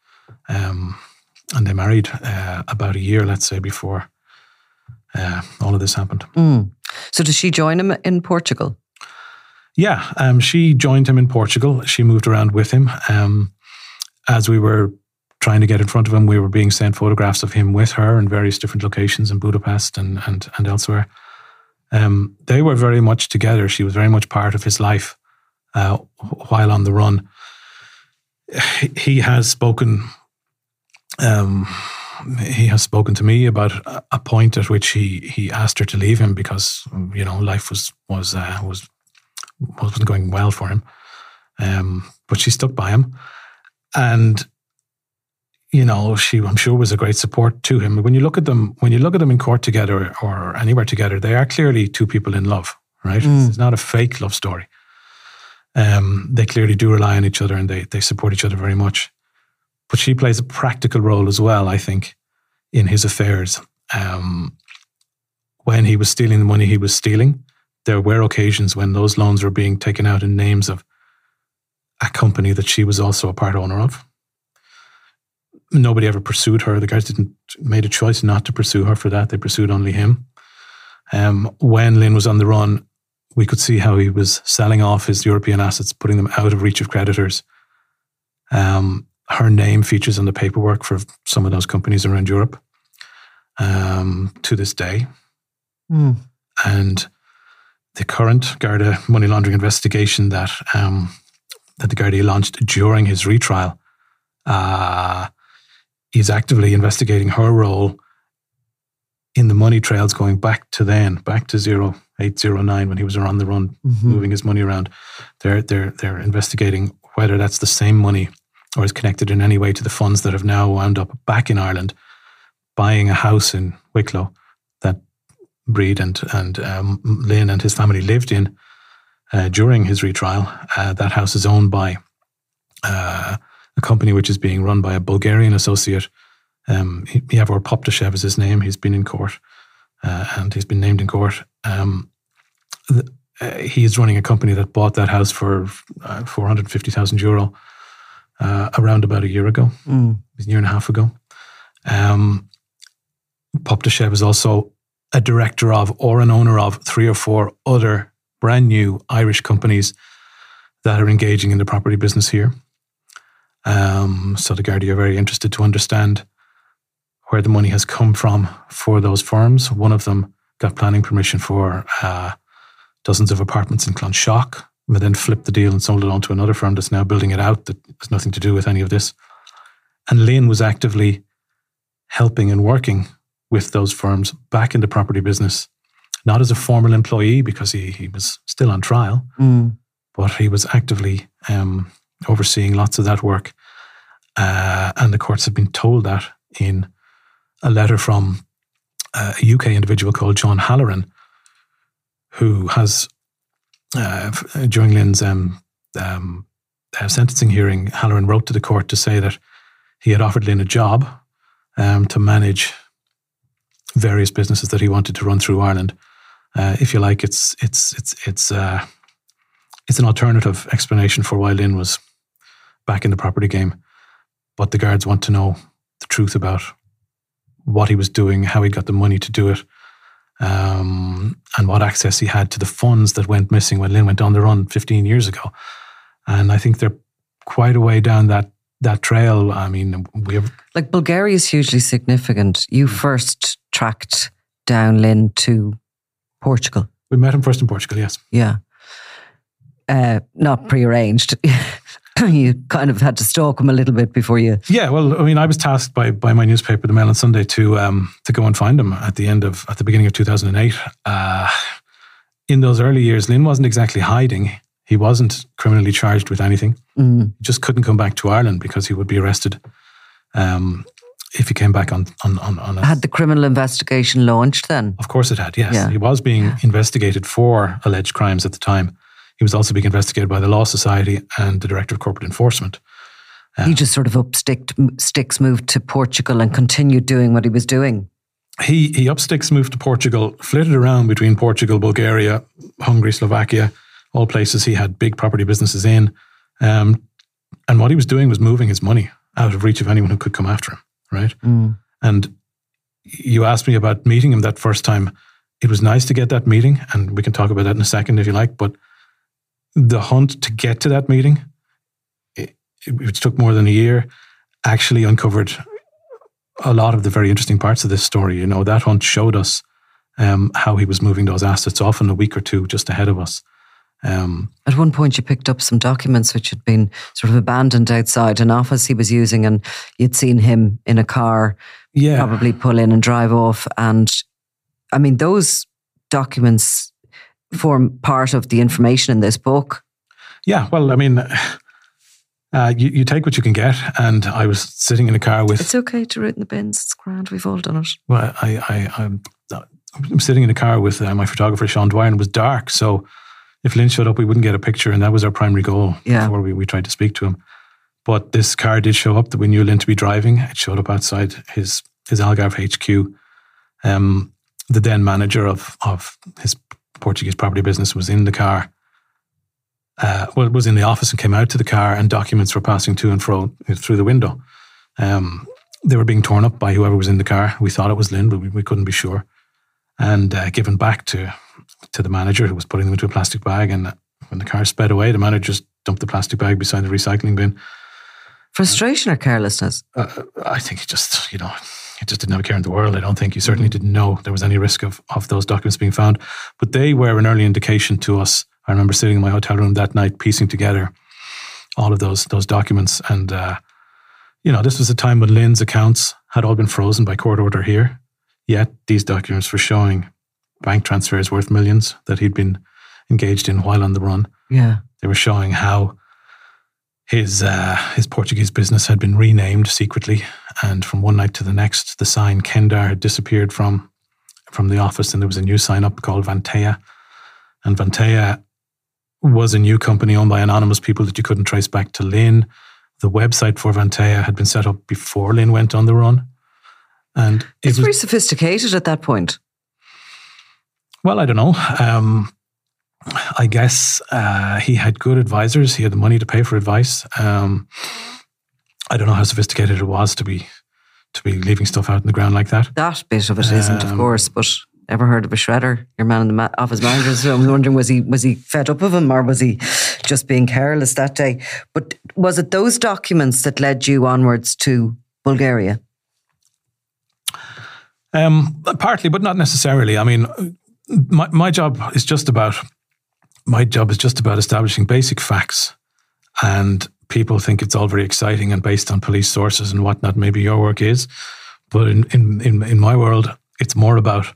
they married about a year, let's say, before all of this happened. So does she join him in Portugal? Yeah, she joined him in Portugal. She moved around with him. As we were trying to get in front of him, we were being sent photographs of him with her in various different locations in Budapest and elsewhere. They were very much together. She was very much part of his life while on the run. He has spoken to me about a point at which he asked her to leave him because life wasn't going well for him, but she stuck by him, and she, I'm sure, was a great support to him. When you look at them in court together or anywhere together, they are clearly two people in love, right? It's not a fake love story. They clearly do rely on each other and they support each other very much. But she plays a practical role as well, I think, in his affairs. When he was stealing the money he was stealing, there were occasions when those loans were being taken out in names of a company that she was also a part owner of. Nobody ever pursued her. The guys made a choice not to pursue her for that. They pursued only him. When Lynn was on the run, we could see how he was selling off his European assets, putting them out of reach of creditors. Her name features on the paperwork for some of those companies around Europe to this day. And the current Garda money laundering investigation that the Garda launched during his retrial, he's actively investigating her role in the money trails going back to 0809 when he was on the run, moving his money around. They're investigating whether that's the same money or is connected in any way to the funds that have now wound up back in Ireland, buying a house in Wicklow that Breed and Lynn and his family lived in during his retrial. That house is owned by a company which is being run by a Bulgarian associate. Yavor Poptashev is his name. He's been in court and he's been named in court. He is running a company that bought that house for €450,000. around about a year ago, a year and a half ago. Poptashev is also a director of or an owner of 3 or 4 other brand new Irish companies that are engaging in the property business here. So the Gardaí are very interested to understand where the money has come from for those firms. One of them got planning permission for dozens of apartments in Clonshock, but then flipped the deal and sold it on to another firm that's now building it out that has nothing to do with any of this. And Lynn was actively helping and working with those firms back in the property business, not as a formal employee because he was still on trial, but he was actively overseeing lots of that work. And the courts have been told that in a letter from a UK individual called John Halloran, who has, during Lynn's sentencing hearing, Halloran wrote to the court to say that he had offered Lynn a job to manage various businesses that he wanted to run through Ireland. If you like, it's an alternative explanation for why Lynn was back in the property game. But the guards want to know the truth about what he was doing, how he got the money to do it, and what access he had to the funds that went missing when Lynn went on the run 15 years ago. And I think they're quite a way down that trail. I mean, we have... Like, Bulgaria is hugely significant. You first tracked down Lynn to Portugal. We met him first in Portugal, yes. Yeah. Not prearranged. You kind of had to stalk him a little bit before you... Yeah, well, I mean, I was tasked by my newspaper, the Mail on Sunday, to go and find him at the beginning of 2008. In those early years, Lynn wasn't exactly hiding. He wasn't criminally charged with anything. He just couldn't come back to Ireland because he would be arrested if he came back on Had the criminal investigation launched then? Of course it had, yes. Yeah. He was being investigated for alleged crimes at the time. He was also being investigated by the Law Society and the Director of Corporate Enforcement. He just sort of sticks moved to Portugal and continued doing what he was doing. He up sticks moved to Portugal, flitted around between Portugal, Bulgaria, Hungary, Slovakia, all places he had big property businesses in. And what he was doing was moving his money out of reach of anyone who could come after him, right? And you asked me about meeting him that first time. It was nice to get that meeting, and we can talk about that in a second if you like, but the hunt to get to that meeting, which took more than a year, actually uncovered a lot of the very interesting parts of this story. You know, that hunt showed us how he was moving those assets, often a week or two just ahead of us. At one point you picked up some documents which had been sort of abandoned outside an office he was using, and you'd seen him in a car probably pull in and drive off. And I mean, those documents form part of the information in this book. Yeah, well, I mean, you take what you can get, and I was sitting in a car with... It's okay to root in the bins, it's grand, we've all done it. Well, I'm sitting in a car with my photographer, Sean Dwyer, and it was dark, so if Lynn showed up, we wouldn't get a picture, and that was our primary goal before we tried to speak to him. But this car did show up that we knew Lynn to be driving. It showed up outside his Algarve HQ. The then manager of his Portuguese property business was in the car, was in the office and came out to the car, and documents were passing to and fro through the window. They were being torn up by whoever was in the car. We thought it was Lynn, but we couldn't be sure. And given back to the manager, who was putting them into a plastic bag. And when the car sped away, the manager just dumped the plastic bag beside the recycling bin. Frustration or carelessness? I think he just didn't have a care in the world. I don't think he certainly didn't know there was any risk of those documents being found. But they were an early indication to us. I remember sitting in my hotel room that night, piecing together all of those documents. And, this was a time when Lynn's accounts had all been frozen by court order here. Yet these documents were showing bank transfers worth millions that he'd been engaged in while on the run. Yeah. They were showing how his Portuguese business had been renamed secretly, and from one night to the next, the sign Kendar had disappeared from the office, and there was a new sign up called Vantea. And Vantea was a new company owned by anonymous people that you couldn't trace back to Lynn. The website for Vantea had been set up before Lynn went on the run. And it's very sophisticated at that point. Well, I don't know. I guess he had good advisors. He had the money to pay for advice. I don't know how sophisticated it was to be leaving stuff out in the ground like that. That bit of it isn't, of course, but ever heard of a shredder? Your man in the office manager. So I'm wondering, was he fed up of him, or was he just being careless that day? But was it those documents that led you onwards to Bulgaria? Partly, but not necessarily. I mean, my job is just about establishing basic facts, and people think it's all very exciting and based on police sources and whatnot. Maybe your work is, but in my world, it's more about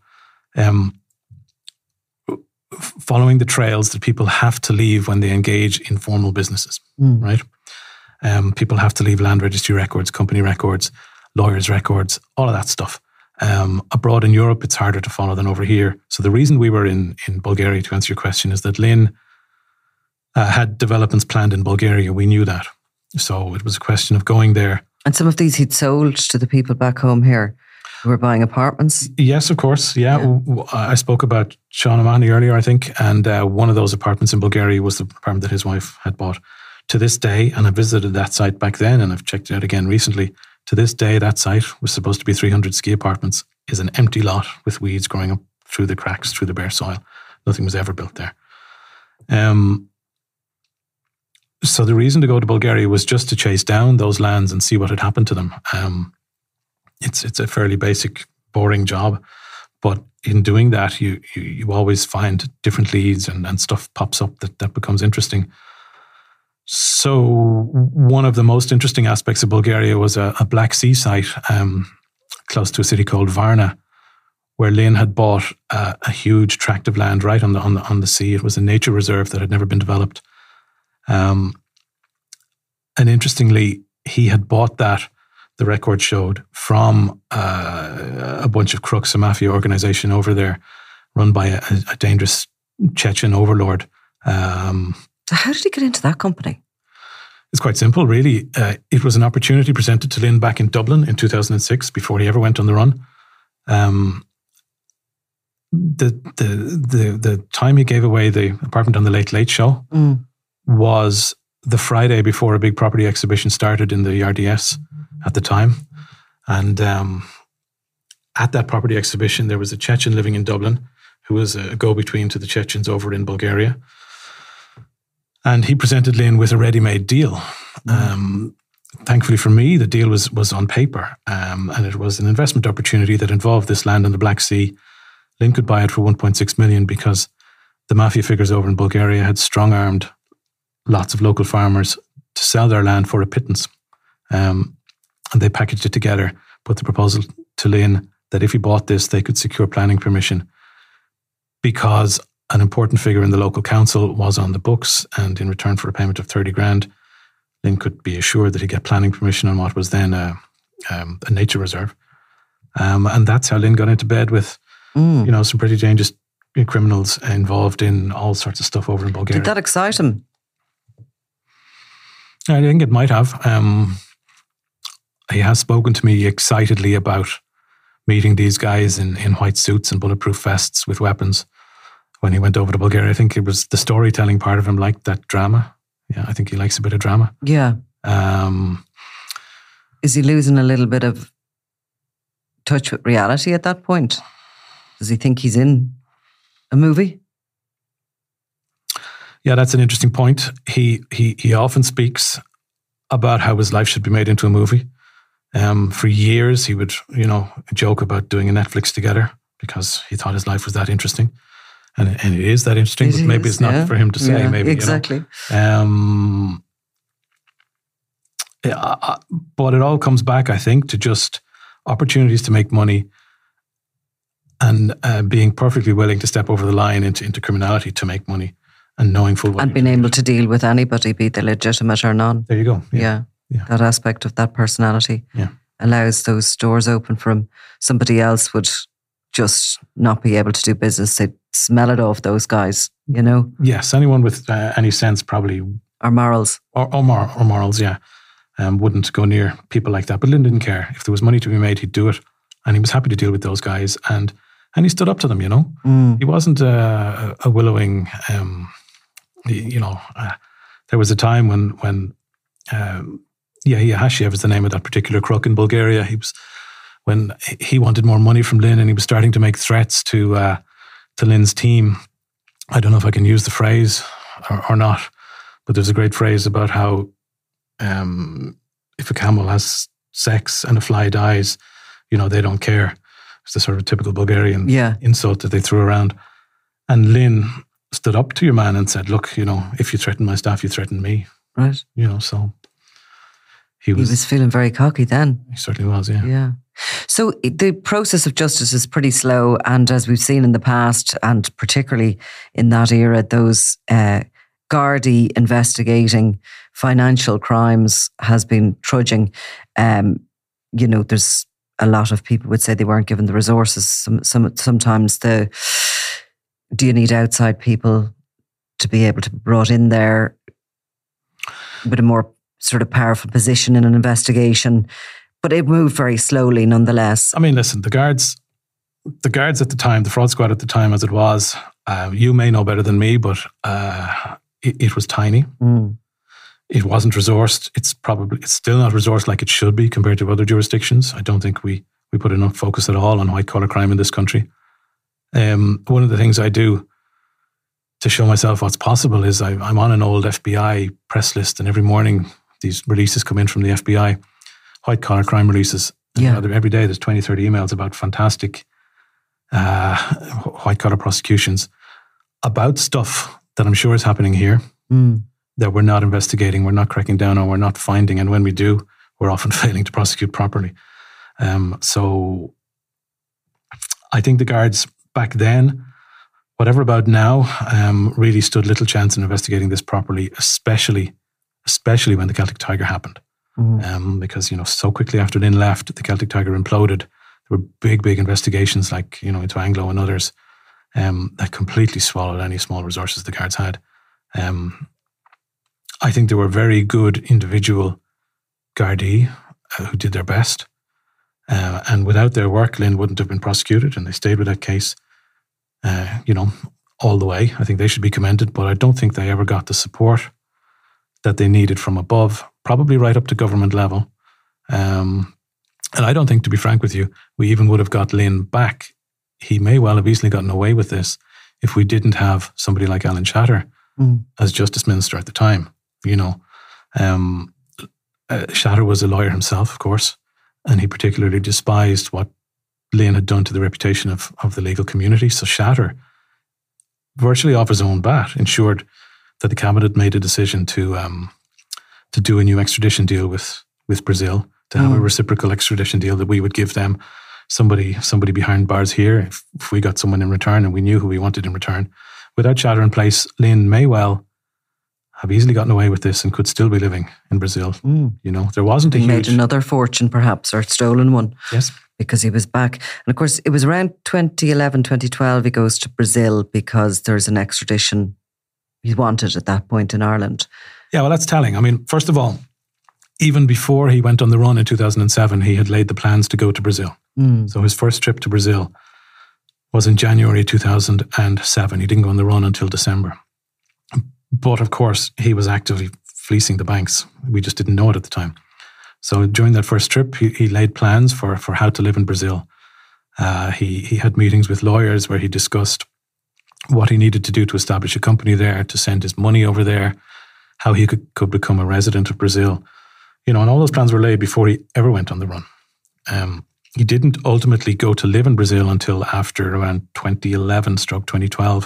following the trails that people have to leave when they engage in formal businesses, right? People have to leave land registry records, company records, lawyers' records, all of that stuff. Abroad in Europe, it's harder to follow than over here. So the reason we were in Bulgaria, to answer your question, is that Lynn had developments planned in Bulgaria. We knew that. So it was a question of going there. And some of these he'd sold to the people back home here who were buying apartments? Yes, of course. Yeah. I spoke about Sean O'Mahony earlier, I think. And one of those apartments in Bulgaria was the apartment that his wife had bought. To this day, and I visited that site back then, and I've checked it out again recently, to this day, that site was supposed to be 300 ski apartments, is an empty lot with weeds growing up through the cracks, through the bare soil. Nothing was ever built there. So the reason to go to Bulgaria was just to chase down those lands and see what had happened to them. It's a fairly basic, boring job, but in doing that, you always find different leads and stuff pops up that becomes interesting. So one of the most interesting aspects of Bulgaria was a Black Sea site close to a city called Varna, where Lynn had bought a huge tract of land right on the sea. It was a nature reserve that had never been developed. And interestingly, he had bought that, the record showed, from a bunch of crooks, a mafia organization over there, run by a dangerous Chechen overlord. So how did he get into that company? It's quite simple, really. It was an opportunity presented to Lynn back in Dublin in 2006, before he ever went on the run. The time he gave away the apartment on the Late Late Show was the Friday before a big property exhibition started in the RDS at the time. And at that property exhibition, there was a Chechen living in Dublin who was a go-between to the Chechens over in Bulgaria. And he presented Lynn with a ready-made deal. Thankfully for me, the deal was on paper. And it was an investment opportunity that involved this land on the Black Sea. Lynn could buy it for 1.6 million because the mafia figures over in Bulgaria had strong-armed lots of local farmers to sell their land for a pittance. And they packaged it together, put the proposal to Lynn that if he bought this, they could secure planning permission because an important figure in the local council was on the books, and in return for a payment of 30 grand, Lynn could be assured that he'd get planning permission on what was then a nature reserve. And that's how Lynn got into bed with, some pretty dangerous criminals involved in all sorts of stuff over in Bulgaria. Did that excite him? I think it might have. He has spoken to me excitedly about meeting these guys in white suits and bulletproof vests with weapons when he went over to Bulgaria. I think it was the storytelling part of him liked that drama. Yeah, I think he likes a bit of drama. Yeah. Is he losing a little bit of touch with reality at that point? Does he think he's in a movie? Yeah, that's an interesting point. He often speaks about how his life should be made into a movie. For years, he would, joke about doing a Netflix together because he thought his life was that interesting. And it is that interesting, but maybe it's not for him to say. Yeah, maybe exactly. But it all comes back, I think, to just opportunities to make money and being perfectly willing to step over the line into criminality to make money, and knowing full well. And being able to deal with anybody, be they legitimate or non. There you go. Yeah. That aspect of that personality allows those doors open for him. Somebody else would just not be able to do business. They'd smell it off, those guys, Yes, anyone with any sense probably. Or morals. Or morals, yeah. Wouldn't go near people like that. But Lynn didn't care. If there was money to be made, he'd do it. And he was happy to deal with those guys. And he stood up to them, He wasn't a willowing, there was a time when Yahashiev is the name of that particular crook in Bulgaria. When he wanted more money from Lynn, and he was starting to make threats to Lynn's team. I don't know if I can use the phrase or not, but there's a great phrase about how if a camel has sex and a fly dies, they don't care. It's the sort of typical Bulgarian insult that they threw around. And Lynn stood up to your man and said, look, if you threaten my staff, you threaten me. Right. So he was feeling very cocky then. He certainly was, yeah. Yeah. So the process of justice is pretty slow, and as we've seen in the past, and particularly in that era, those Gardaí investigating financial crimes has been trudging. There's a lot of people would say they weren't given the resources. Sometimes do you need outside people to be able to be brought in there with a more sort of powerful position in an investigation? But it moved very slowly nonetheless. I mean, listen, the guards at the time, the fraud squad at the time as it was, you may know better than me, but it was tiny. Mm. It wasn't resourced. It's still not resourced like it should be compared to other jurisdictions. I don't think we put enough focus at all on white-collar crime in this country. One of the things I do to show myself what's possible is I'm on an old FBI press list, and every morning these releases come in from the FBI, white-collar crime releases. Yeah. Every day there's 20, 30 emails about fantastic white-collar prosecutions about stuff that I'm sure is happening here that we're not investigating, we're not cracking down on, we're not finding, and when we do, we're often failing to prosecute properly. So I think the guards back then, whatever about now, really stood little chance in investigating this properly, especially when the Celtic Tiger happened. Because, so quickly after Lynn left, the Celtic Tiger imploded. There were big investigations like, into Anglo and others that completely swallowed any small resources the guards had. I think there were very good individual Gardaí who did their best. And without their work, Lynn wouldn't have been prosecuted, and they stayed with that case, all the way. I think they should be commended, but I don't think they ever got the support that they needed from above, probably right up to government level. And I don't think, to be frank with you, we even would have got Lynn back. He may well have easily gotten away with this if we didn't have somebody like Alan Shatter as Justice Minister at the time. Shatter was a lawyer himself, of course, and he particularly despised what Lynn had done to the reputation of the legal community. So Shatter, virtually off his own bat, ensured that the cabinet made a decision to do a new extradition deal with Brazil, to have a reciprocal extradition deal, that we would give them somebody behind bars here if we got someone in return and we knew who we wanted in return. Without Shatter in place, Lynn may well have easily gotten away with this and could still be living in Brazil. There wasn't he made another fortune perhaps, or stolen one. Yes. Because he was back. And of course, it was around 2011, 2012, he goes to Brazil because there's an extradition he wanted at that point in Ireland. Yeah, well, that's telling. I mean, first of all, even before he went on the run in 2007, he had laid the plans to go to Brazil. So his first trip to Brazil was in January 2007. He didn't go on the run until December. But of course, he was actively fleecing the banks. We just didn't know it at the time. So during that first trip, he laid plans for how to live in Brazil. He had meetings with lawyers where he discussed what he needed to do to establish a company there, to send his money over there, how he could become a resident of Brazil. And all those plans were laid before he ever went on the run. He didn't ultimately go to live in Brazil until after around 2011/2012,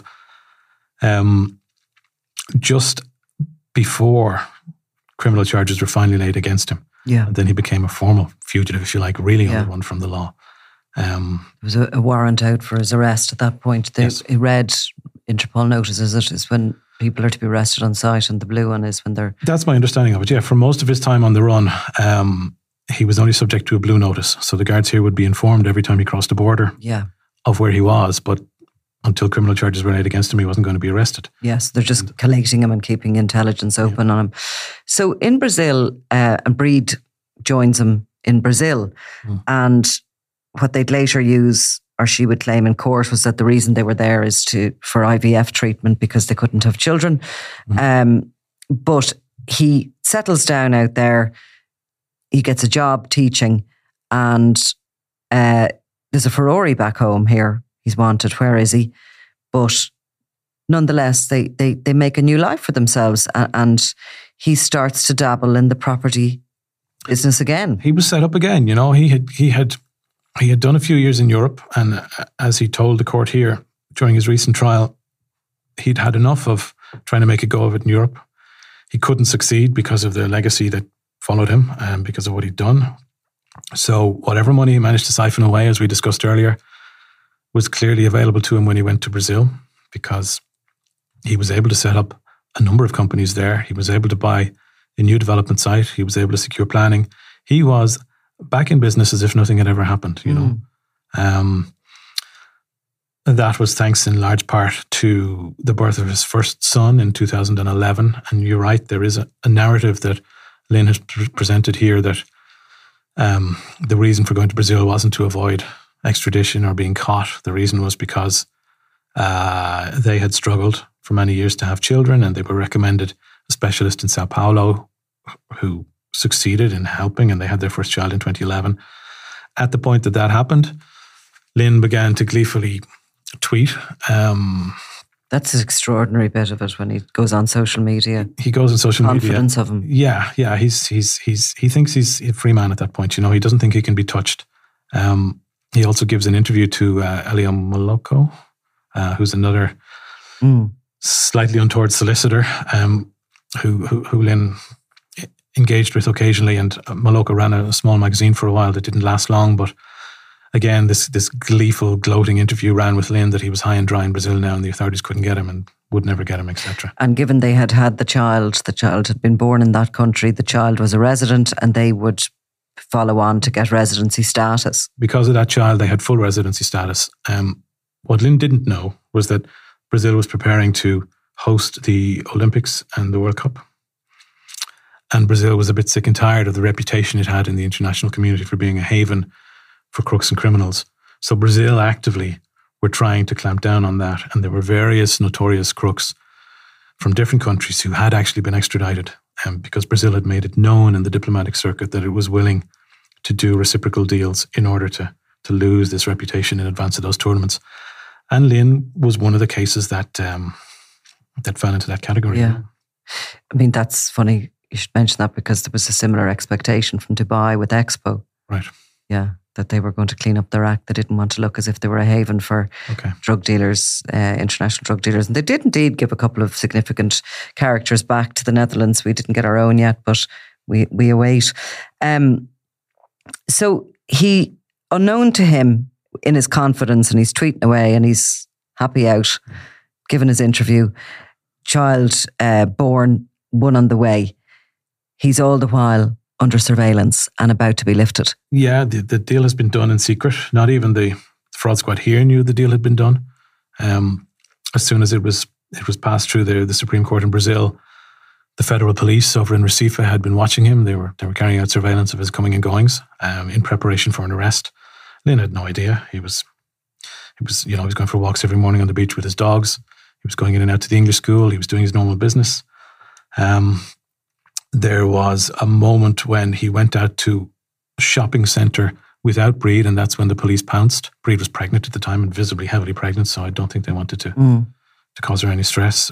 just before criminal charges were finally laid against him. Yeah. And then he became a formal fugitive, if you like, really on the run from the law. There was a warrant out for his arrest at that point. He read Interpol notices. It is when people are to be arrested on site, and the blue one is when they're... That's my understanding of it, yeah. For most of his time on the run, he was only subject to a blue notice. So the guards here would be informed every time he crossed the border of where he was, but until criminal charges were laid against him, he wasn't going to be arrested. Yes, they're just collating him and keeping intelligence open on him. So in Brazil, and Breed joins him in Brazil, and what they'd later use, or she would claim in court, was that the reason they were there is for IVF treatment because they couldn't have children. But he settles down out there. he gets a job teaching, and there's a Ferrari back home here. He's wanted. Where is he? But nonetheless, they make a new life for themselves, and he starts to dabble in the property business again. He was set up again. You know, he had done a few years in Europe, and as he told the court here during his recent trial, he'd had enough of trying to make a go of it in Europe. He couldn't succeed because of the legacy that followed him and because of what he'd done. So whatever money he managed to siphon away, as we discussed earlier, was clearly available to him when he went to Brazil, because he was able to set up a number of companies there. He was able to buy a new development site. He was able to secure planning. He was back in business as if nothing had ever happened, you know. That was thanks in large part to the birth of his first son in 2011. And you're right, there is a narrative that Lynn has presented here that the reason for going to Brazil wasn't to avoid extradition or being caught. The reason was because they had struggled for many years to have children, and they were recommended a specialist in Sao Paulo who succeeded in helping, and they had their first child in 2011. At the point that happened, Lynn began to gleefully tweet. That's an extraordinary bit of it when he goes on social media. He goes on social media. Confidence of him. Yeah. He thinks he's a free man at that point. You know, he doesn't think he can be touched. He also gives an interview to Elio Malocco, who's another slightly untoward solicitor, who Lynn engaged with occasionally, and Malocco ran a small magazine for a while that didn't last long, but again, this gleeful, gloating interview ran with Lynn that he was high and dry in Brazil now and the authorities couldn't get him and would never get him, etc. And given they had the child had been born in that country, the child was a resident, and they would follow on to get residency status. Because of that child, they had full residency status. What Lynn didn't know was that Brazil was preparing to host the Olympics and the World Cup. And Brazil was a bit sick and tired of the reputation it had in the international community for being a haven for crooks and criminals. So Brazil actively were trying to clamp down on that. And there were various notorious crooks from different countries who had actually been extradited, because Brazil had made it known in the diplomatic circuit that it was willing to do reciprocal deals in order to lose this reputation in advance of those tournaments. And Lynn was one of the cases that fell into that category. Yeah. I mean, that's funny you should mention that, because there was a similar expectation from Dubai with Expo. Right. Yeah, that they were going to clean up their act. They didn't want to look as if they were a haven for drug dealers, international drug dealers. And they did indeed give a couple of significant characters back to the Netherlands. We didn't get our own yet, but we await. So he, unknown to him, in his confidence, and he's tweeting away and he's happy out, given his interview, child born, one on the way. He's all the while under surveillance and about to be lifted. Yeah, the deal has been done in secret. Not even the fraud squad here knew the deal had been done. As soon as it was passed through the Supreme Court in Brazil, the federal police over in Recife had been watching him. They were carrying out surveillance of his coming and goings in preparation for an arrest. Lynn had no idea. He was going for walks every morning on the beach with his dogs. He was going in and out to the English school. He was doing his normal business. There was a moment when he went out to a shopping centre without Breed, and that's when the police pounced. Breed was pregnant at the time and visibly heavily pregnant, so I don't think they wanted to cause her any stress.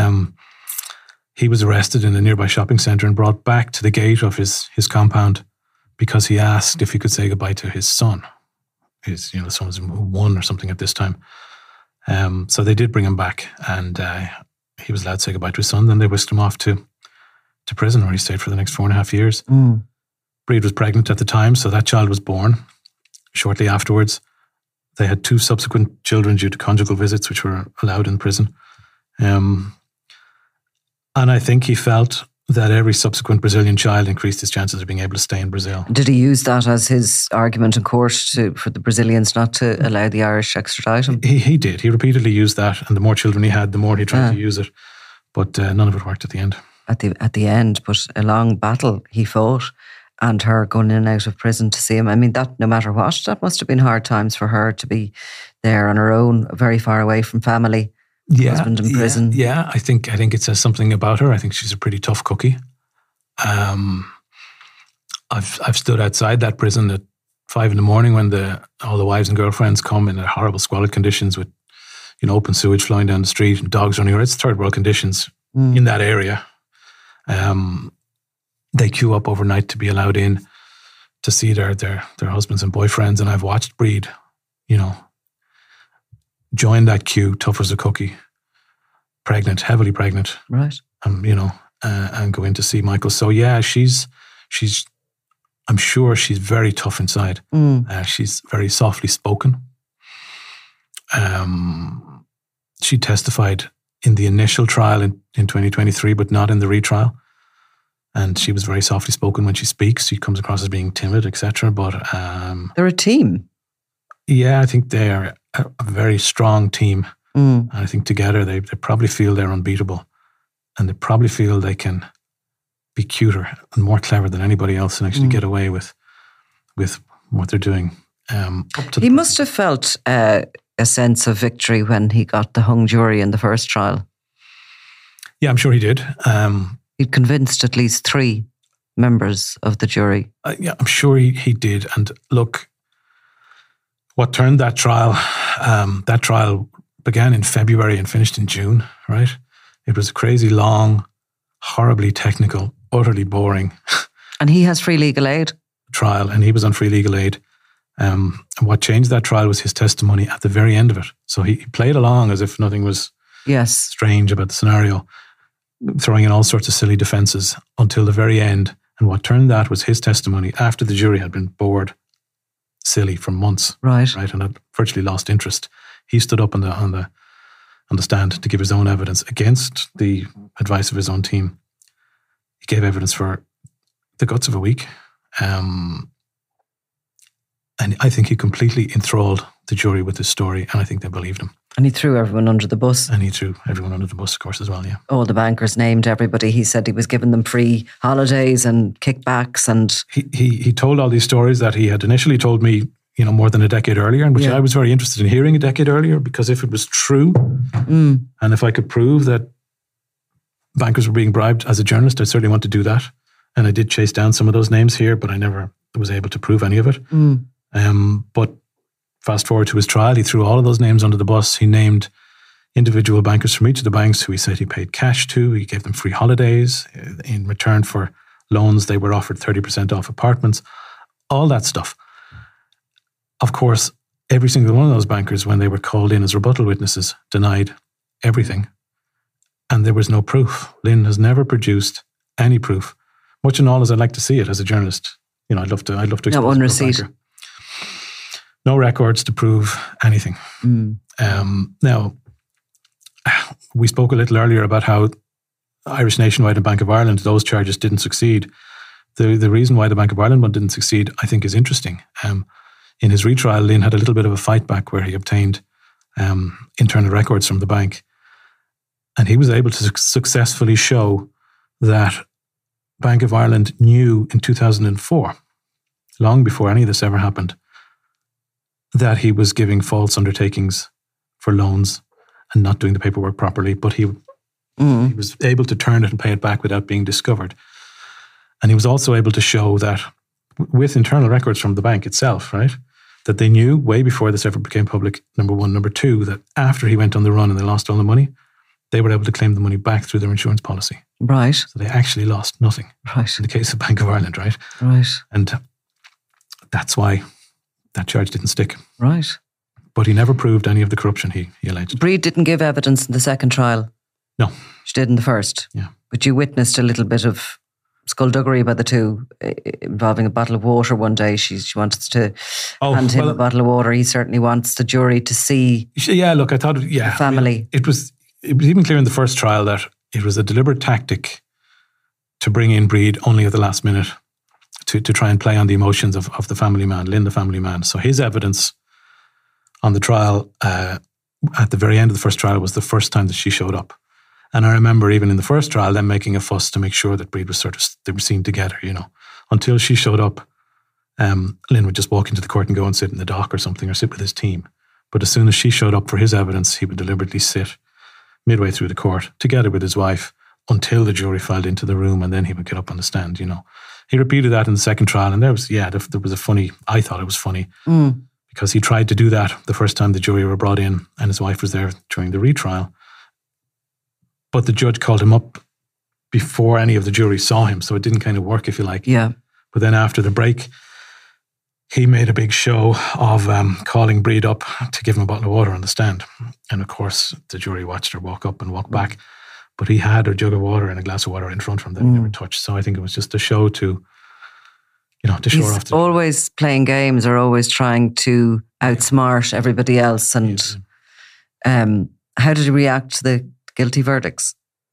He was arrested in a nearby shopping centre and brought back to the gate of his compound because he asked if he could say goodbye to his son. The son was 1 or something at this time. So they did bring him back, and he was allowed to say goodbye to his son. Then they whisked him off to prison, where he stayed for the next 4.5 years. Breed was pregnant at the time, so that child was born. Shortly afterwards, they had 2 subsequent children due to conjugal visits, which were allowed in prison. And I think he felt that every subsequent Brazilian child increased his chances of being able to stay in Brazil. Did he use that as his argument in court for the Brazilians not to allow the Irish extradition? He did. He repeatedly used that, and the more children he had, the more he tried to use it. But none of it worked at the end. At the end, but a long battle he fought, and her going in and out of prison to see him. I mean, that no matter what, that must have been hard times for her to be there on her own, very far away from family. Husband in prison. Yeah, I think it says something about her. I think she's a pretty tough cookie. I've stood outside that prison at 5 a.m. when all the wives and girlfriends come in horrible squalid conditions with, open sewage flowing down the street and dogs running around. It's third world conditions in that area. They queue up overnight to be allowed in to see their husbands and boyfriends. And I've watched Breed, join that queue, tough as a cookie, pregnant, heavily pregnant. Right. And go in to see Michael. So yeah, she's I'm sure she's very tough inside. She's very softly spoken. She testified in the initial trial in 2023, but not in the retrial. And she was very softly spoken when she speaks. She comes across as being timid, etc. But they're a team. Yeah, I think they are a very strong team. And I think together they probably feel they're unbeatable. And they probably feel they can be cuter and more clever than anybody else and actually get away with what they're doing. He must have felt a sense of victory when he got the hung jury in the first trial. Yeah, I'm sure he did. He'd convinced at least 3 members of the jury. Yeah, I'm sure he did. And look, what turned that trial began in February and finished in June, right? It was a crazy long, horribly technical, utterly boring. And he has free legal aid? Trial, and he was on free legal aid. And what changed that trial was his testimony at the very end of it. So he played along as if nothing was strange about the scenario, throwing in all sorts of silly defences until the very end. And what turned that was his testimony after the jury had been bored silly for months. Right. And had virtually lost interest. He stood up on the stand to give his own evidence against the advice of his own team. He gave evidence for the guts of a week. And I think he completely enthralled the jury with his story, and I think they believed him. And he threw everyone under the bus. And he threw everyone under the bus, of course, as well, yeah. All the bankers named everybody. He said he was giving them free holidays and kickbacks. And He told all these stories that he had initially told me, more than a decade earlier, and which I was very interested in hearing a decade earlier, because if it was true, and if I could prove that bankers were being bribed as a journalist, I certainly want to do that. And I did chase down some of those names here, but I never was able to prove any of it. But fast forward to his trial, he threw all of those names under the bus. He named individual bankers from each of the banks who he said he paid cash to. He gave them free holidays. In return for loans, they were offered 30% off apartments, all that stuff. Of course, every single one of those bankers, when they were called in as rebuttal witnesses, denied everything. And there was no proof. Lynn has never produced any proof, much and all as I'd like to see it as a journalist. I'd love to expose not one receipt. No records to prove anything. Now, we spoke a little earlier about how Irish Nationwide and Bank of Ireland, those charges didn't succeed. The reason why the Bank of Ireland one didn't succeed, I think, is interesting. In his retrial, Lynn had a little bit of a fight back where he obtained internal records from the bank. And he was able to successfully show that Bank of Ireland knew in 2004, long before any of this ever happened, that he was giving false undertakings for loans and not doing the paperwork properly. But he was able to turn it and pay it back without being discovered. And he was also able to show that with internal records from the bank itself, right, that they knew way before this ever became public, number one. Number two, that after he went on the run and they lost all the money, they were able to claim the money back through their insurance policy. Right. So they actually lost nothing. Right. In the case of Bank of Ireland, right? Right. And that's why that charge didn't stick. Right. But he never proved any of the corruption he alleged. Breed didn't give evidence in the second trial. No. She did in the first. Yeah. But you witnessed a little bit of skullduggery by the two, involving a bottle of water one day. She wants to hand him a bottle of water. He certainly wants the jury to see. Yeah, look, I thought, the family. I mean, it was even clear in the first trial that it was a deliberate tactic to bring in Breed only at the last minute to try and play on the emotions of the family man, Lynn, the family man. So his evidence on the trial, at the very end of the first trial, was the first time that she showed up. And I remember even in the first trial, them making a fuss to make sure that Breed was they were seen together, Until she showed up, Lynn would just walk into the court and go and sit in the dock or something, or sit with his team. But as soon as she showed up for his evidence, he would deliberately sit midway through the court, together with his wife, until the jury filed into the room, and then he would get up on the stand, He repeated that in the second trial, and there was a funny. I thought it was funny because he tried to do that the first time the jury were brought in, and his wife was there during the retrial. But the judge called him up before any of the jury saw him, so it didn't kind of work, if you like. Yeah. But then after the break, he made a big show of calling Breed up to give him a bottle of water on the stand, and of course the jury watched her walk up and walk back. But he had a jug of water and a glass of water in front of him that he never touched. So I think it was just a show to show her off. He's always playing games or always trying to outsmart everybody else. And how did he react to the guilty verdicts?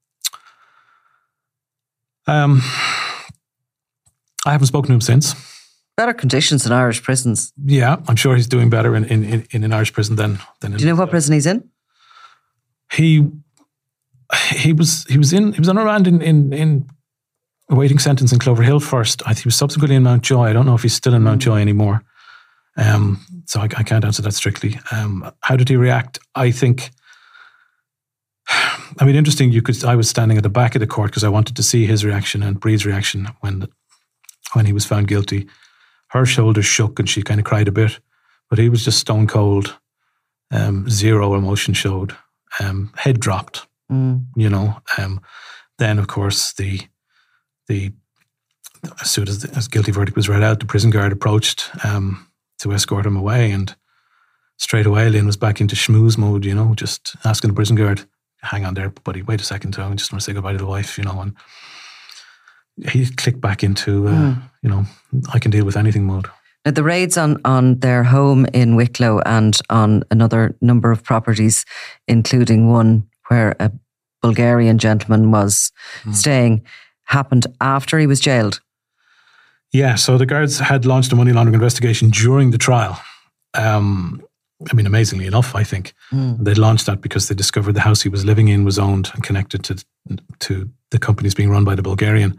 I haven't spoken to him since. Better conditions in Irish prisons. Yeah, I'm sure he's doing better in an Irish prison than in. Do you know what prison he's in? He was on remand in awaiting sentence in Clover Hill first. I think he was subsequently in Mountjoy. I don't know if he's still in Mountjoy anymore. So I can't answer that strictly. How did he react? Interesting. I was standing at the back of the court because I wanted to see his reaction and Breed's reaction when he was found guilty. Her shoulders shook and she kind of cried a bit, but he was just stone cold. Zero emotion showed. Head dropped. Then of course as soon as the guilty verdict was read out, the prison guard approached to escort him away, and straight away Lynn was back into schmooze mode, just asking the prison guard, hang on there buddy, wait a second, I just want to say goodbye to the wife, and he clicked back into I can deal with anything mode. Now, the raids on their home in Wicklow and on another number of properties, including one where a Bulgarian gentleman was staying, happened after he was jailed. Yeah, so the guards had launched a money laundering investigation during the trial. Amazingly enough, I think. They launched that because they discovered the house he was living in was owned and connected to the companies being run by the Bulgarian.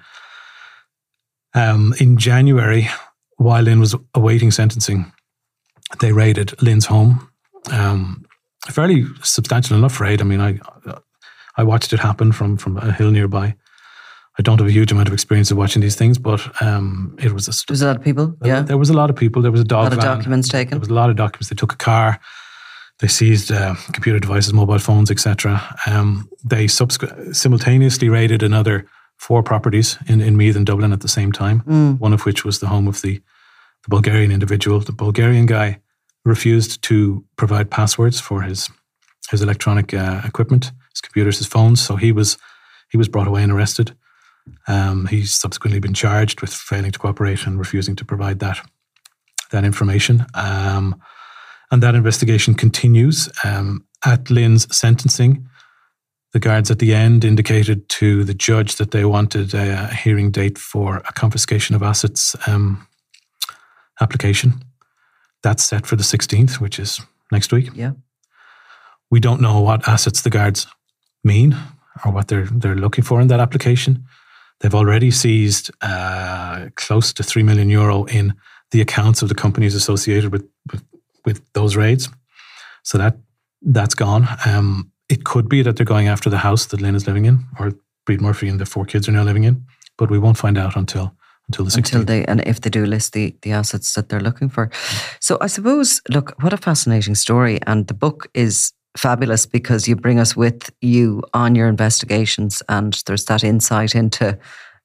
In January, while Lynn was awaiting sentencing, they raided Lynn's home. A fairly substantial enough raid. I watched it happen from a hill nearby. I don't have a huge amount of experience of watching these things, but it was there was a lot of people. Yeah, there was a lot of people. There was a dog van. A lot of documents taken. There was a lot of documents. They took a car. They seized computer devices, mobile phones, etc. They simultaneously raided another 4 properties in Meath and Dublin at the same time. One of which was the home of the Bulgarian individual. The Bulgarian guy refused to provide passwords for his electronic equipment, his computers, his phones. So he was brought away and arrested. He's subsequently been charged with failing to cooperate and refusing to provide that information. And that investigation continues. At Lynn's sentencing, the guards at the end indicated to the judge that they wanted a hearing date for a confiscation of assets application. That's set for the 16th, which is next week. Yeah. We don't know what assets the guards mean or what they're looking for in that application. They've already seized close to €3 million in the accounts of the companies associated with those raids. So that's gone. It could be that they're going after the house that Lynn is living in, or Breed Murphy and the 4 kids are now living in, but we won't find out until the 16th. And if they do list the assets that they're looking for. So I suppose, look, what a fascinating story. And the book is fabulous because you bring us with you on your investigations, and there's that insight into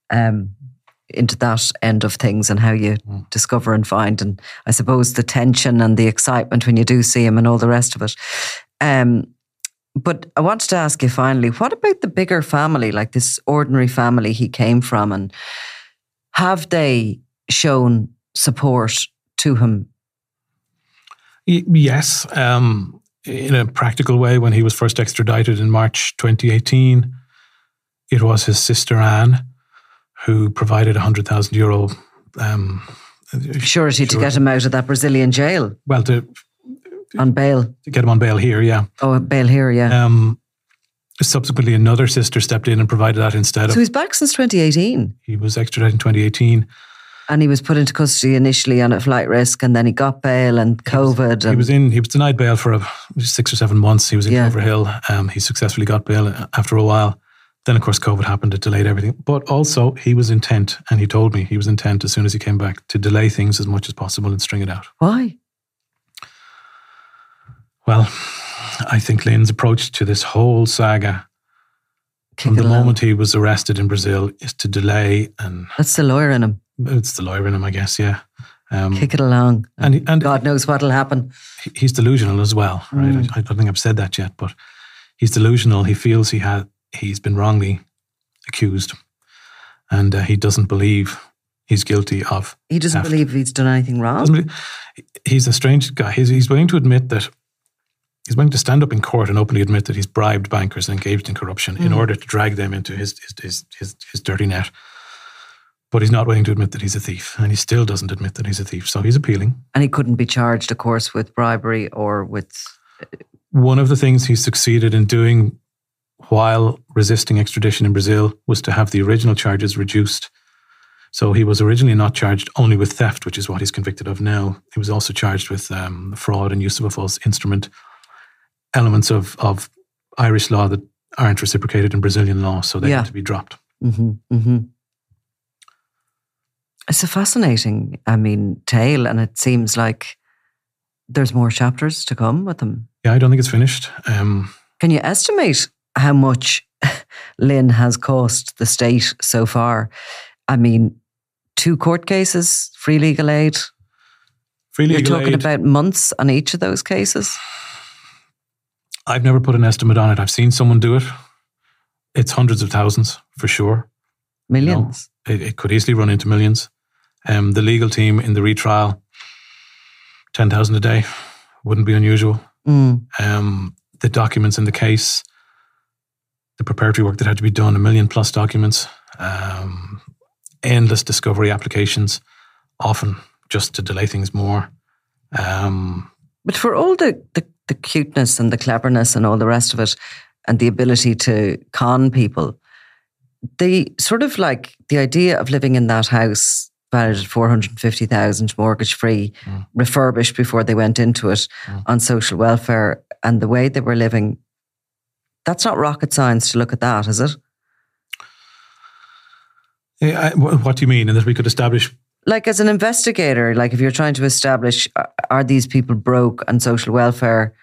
that end of things and how you discover and find, and I suppose the tension and the excitement when you do see him and all the rest of it. But I wanted to ask you finally, what about the bigger family, like this ordinary family he came from, and have they shown support to him? Yes. In a practical way, when he was first extradited in March 2018, it was his sister Anne who provided €100,000 surety to get him out of that Brazilian jail. Well, on bail. To get him on bail here, yeah. Oh, bail here, yeah. Subsequently, another sister stepped in and provided that instead of... So he's back since 2018? He was extradited in 2018. And he was put into custody initially on a flight risk, and then he got bail and COVID. He was denied bail for 6 or 7 months. He was in Clover Hill. He successfully got bail after a while. Then, of course, COVID happened. It delayed everything. But also, he was intent, and he told me he was intent as soon as he came back to delay things as much as possible and string it out. Why? Well, I think Lynn's approach to this whole saga from the moment he was arrested in Brazil is to delay. And that's the lawyer in him. It's the lawyer in him, I guess, yeah. Kick it along. And God knows what'll happen. He's delusional as well, right? I don't think I've said that yet, but he's delusional. He feels he's been wrongly accused, and he doesn't believe he's guilty of. He doesn't believe he's done anything wrong. He's a strange guy. He's willing to admit that. He's willing to stand up in court and openly admit that he's bribed bankers and engaged in corruption in order to drag them into his dirty net. But he's not willing to admit that he's a thief, and he still doesn't admit that he's a thief. So he's appealing. And he couldn't be charged, of course, with bribery or with. One of the things he succeeded in doing while resisting extradition in Brazil was to have the original charges reduced. So he was originally not charged only with theft, which is what he's convicted of now. He was also charged with fraud and use of a false instrument, elements of Irish law that aren't reciprocated in Brazilian law, so they have to be dropped. Mm-hmm, mm-hmm. It's a fascinating, tale, and it seems like there's more chapters to come with them. Yeah, I don't think it's finished. Can you estimate how much Lynn has cost the state so far? 2 court cases, free legal aid. You're talking about months on each of those cases? I've never put an estimate on it. I've seen someone do it. It's hundreds of thousands for sure. Millions. It could easily run into millions. The legal team in the retrial, 10,000 a day, wouldn't be unusual. The documents in the case, the preparatory work that had to be done, 1 million plus documents, endless discovery applications, often just to delay things more. But for all the cuteness and the cleverness and all the rest of it, and the ability to con people, the sort of like the idea of living in that house valued at 450,000, mortgage free, refurbished before they went into it on social welfare, and the way they were living, that's not rocket science to look at that, is it? Yeah, what do you mean? And that we could establish... Like as an investigator, like if you're trying to establish, are these people broke on social welfare?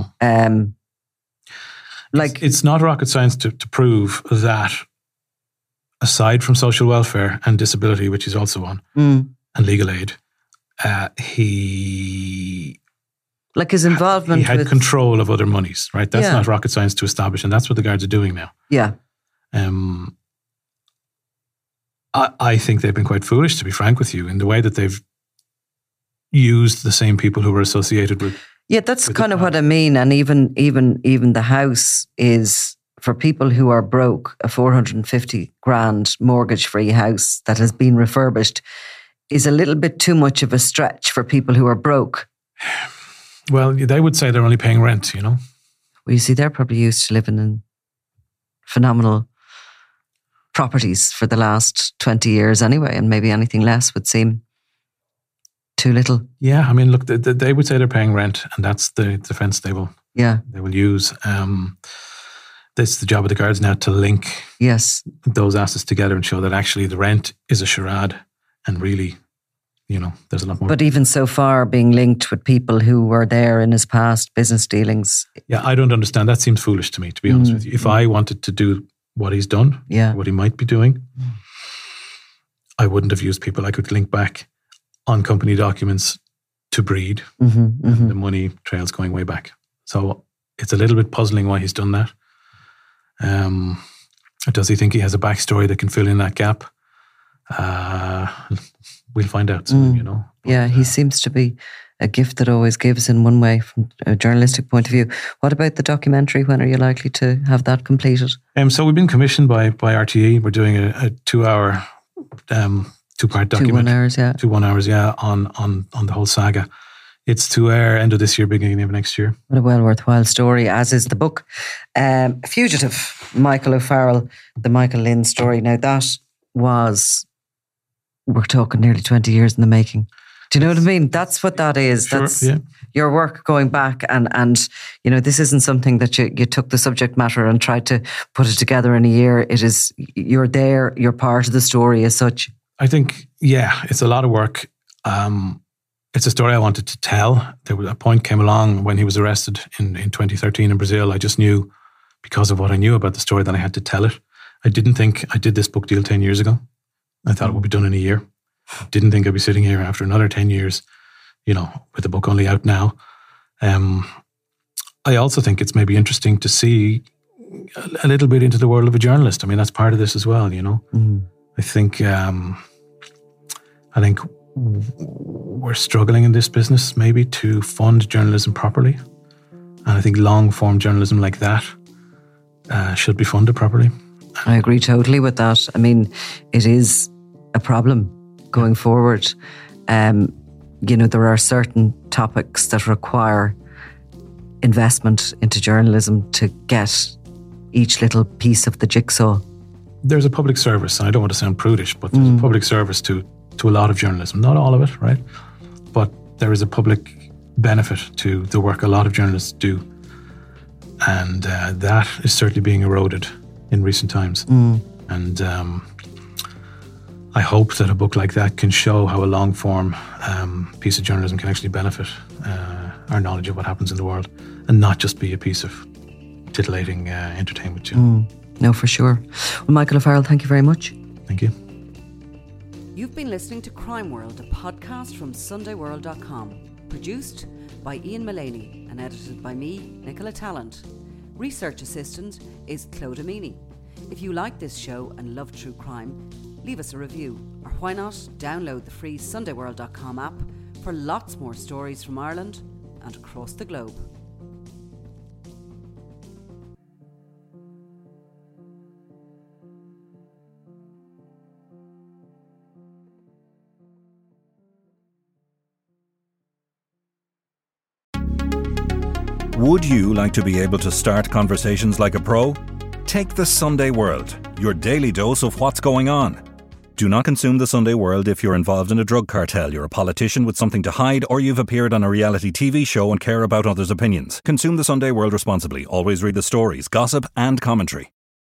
It's not rocket science to prove that aside from social welfare and disability, which he's also on, and legal aid, he... Like his involvement he had control of other monies, right? That's not rocket science to establish, and that's what the guards are doing now. Yeah. I think they've been quite foolish, to be frank with you, in the way that they've used the same people who were associated with. Yeah, that's kind of what I mean. And even the house is, for people who are broke, a 450 grand mortgage-free house that has been refurbished is a little bit too much of a stretch for people who are broke. Well, they would say they're only paying rent, you know. Well, you see, they're probably used to living in phenomenal properties for the last 20 years anyway, and maybe anything less would seem too little. Yeah, I mean, look, they would say they're paying rent, and that's the defence they will use. It's the job of the guards now to link those assets together and show that actually the rent is a charade, and really, you know, there's a lot more. But even so far, being linked with people who were there in his past business dealings. Yeah, I don't understand. That seems foolish to me, to be honest with you. If I wanted to do what he's done, what he might be doing, I wouldn't have used people I could link back on company documents to Breed. And the money trails going way back. So it's a little bit puzzling why he's done that. Does he think he has a backstory that can fill in that gap? We'll find out soon, you know. But, he seems to be a gift that always gives in one way from a journalistic point of view. What about the documentary? When are you likely to have that completed? So we've been commissioned by RTE. We're doing a 2-hour, 2-part document. 2 1 hours, yeah. 2 1 hours, yeah, on the whole saga. It's to air end of this year, beginning of next year. What a well worthwhile story, as is the book. Fugitive, Michael O'Farrell, the Michael Lynn story. Now that was, we're talking nearly 20 years in the making Do you know what I mean? That's what that is. Sure, That's yeah. your work going back and you know, this isn't something that you took the subject matter and tried to put it together in a year. It is, you're there, you're part of the story as such. I think, yeah, it's a lot of work. It's a story I wanted to tell. There was a point came along when he was arrested in 2013 in Brazil. I just knew, because of what I knew about the story, that I had to tell it. I didn't think I did this book deal 10 years ago. I thought it would be done in a year. Didn't think I'd be sitting here after another 10 years, you know, with the book only out now. I also think it's maybe interesting to see a little bit into the world of a journalist. I mean, that's part of this as well, you know. I think we're struggling in this business maybe to fund journalism properly. And I think long-form journalism like that should be funded properly. I agree totally with that. I mean, it is a problem going forward. You know, there are certain topics that require investment into journalism to get each little piece of the jigsaw. There's a public service, and I don't want to sound prudish, but there's a public service to a lot of journalism. Not all of it, right? But there is a public benefit to the work a lot of journalists do. And that is certainly being eroded in recent times. And I hope that a book like that can show how a long-form piece of journalism can actually benefit our knowledge of what happens in the world, and not just be a piece of titillating entertainment. No, for sure. Well, Michael O'Farrell, thank you very much. Thank you. You've been listening to Crime World, a podcast from SundayWorld.com. Produced by Ian Mullaney and edited by me, Nicola Tallant. Research assistant is Claude Amini. If you like this show and love true crime, leave us a review, or why not download the free SundayWorld.com app for lots more stories from Ireland and across the globe. Would you like to be able to start conversations like a pro? Take the Sunday World, your daily dose of what's going on. Do not consume the Sunday World if you're involved in a drug cartel, you're a politician with something to hide, or you've appeared on a reality TV show and care about others' opinions. Consume the Sunday World responsibly. Always read the stories, gossip and commentary.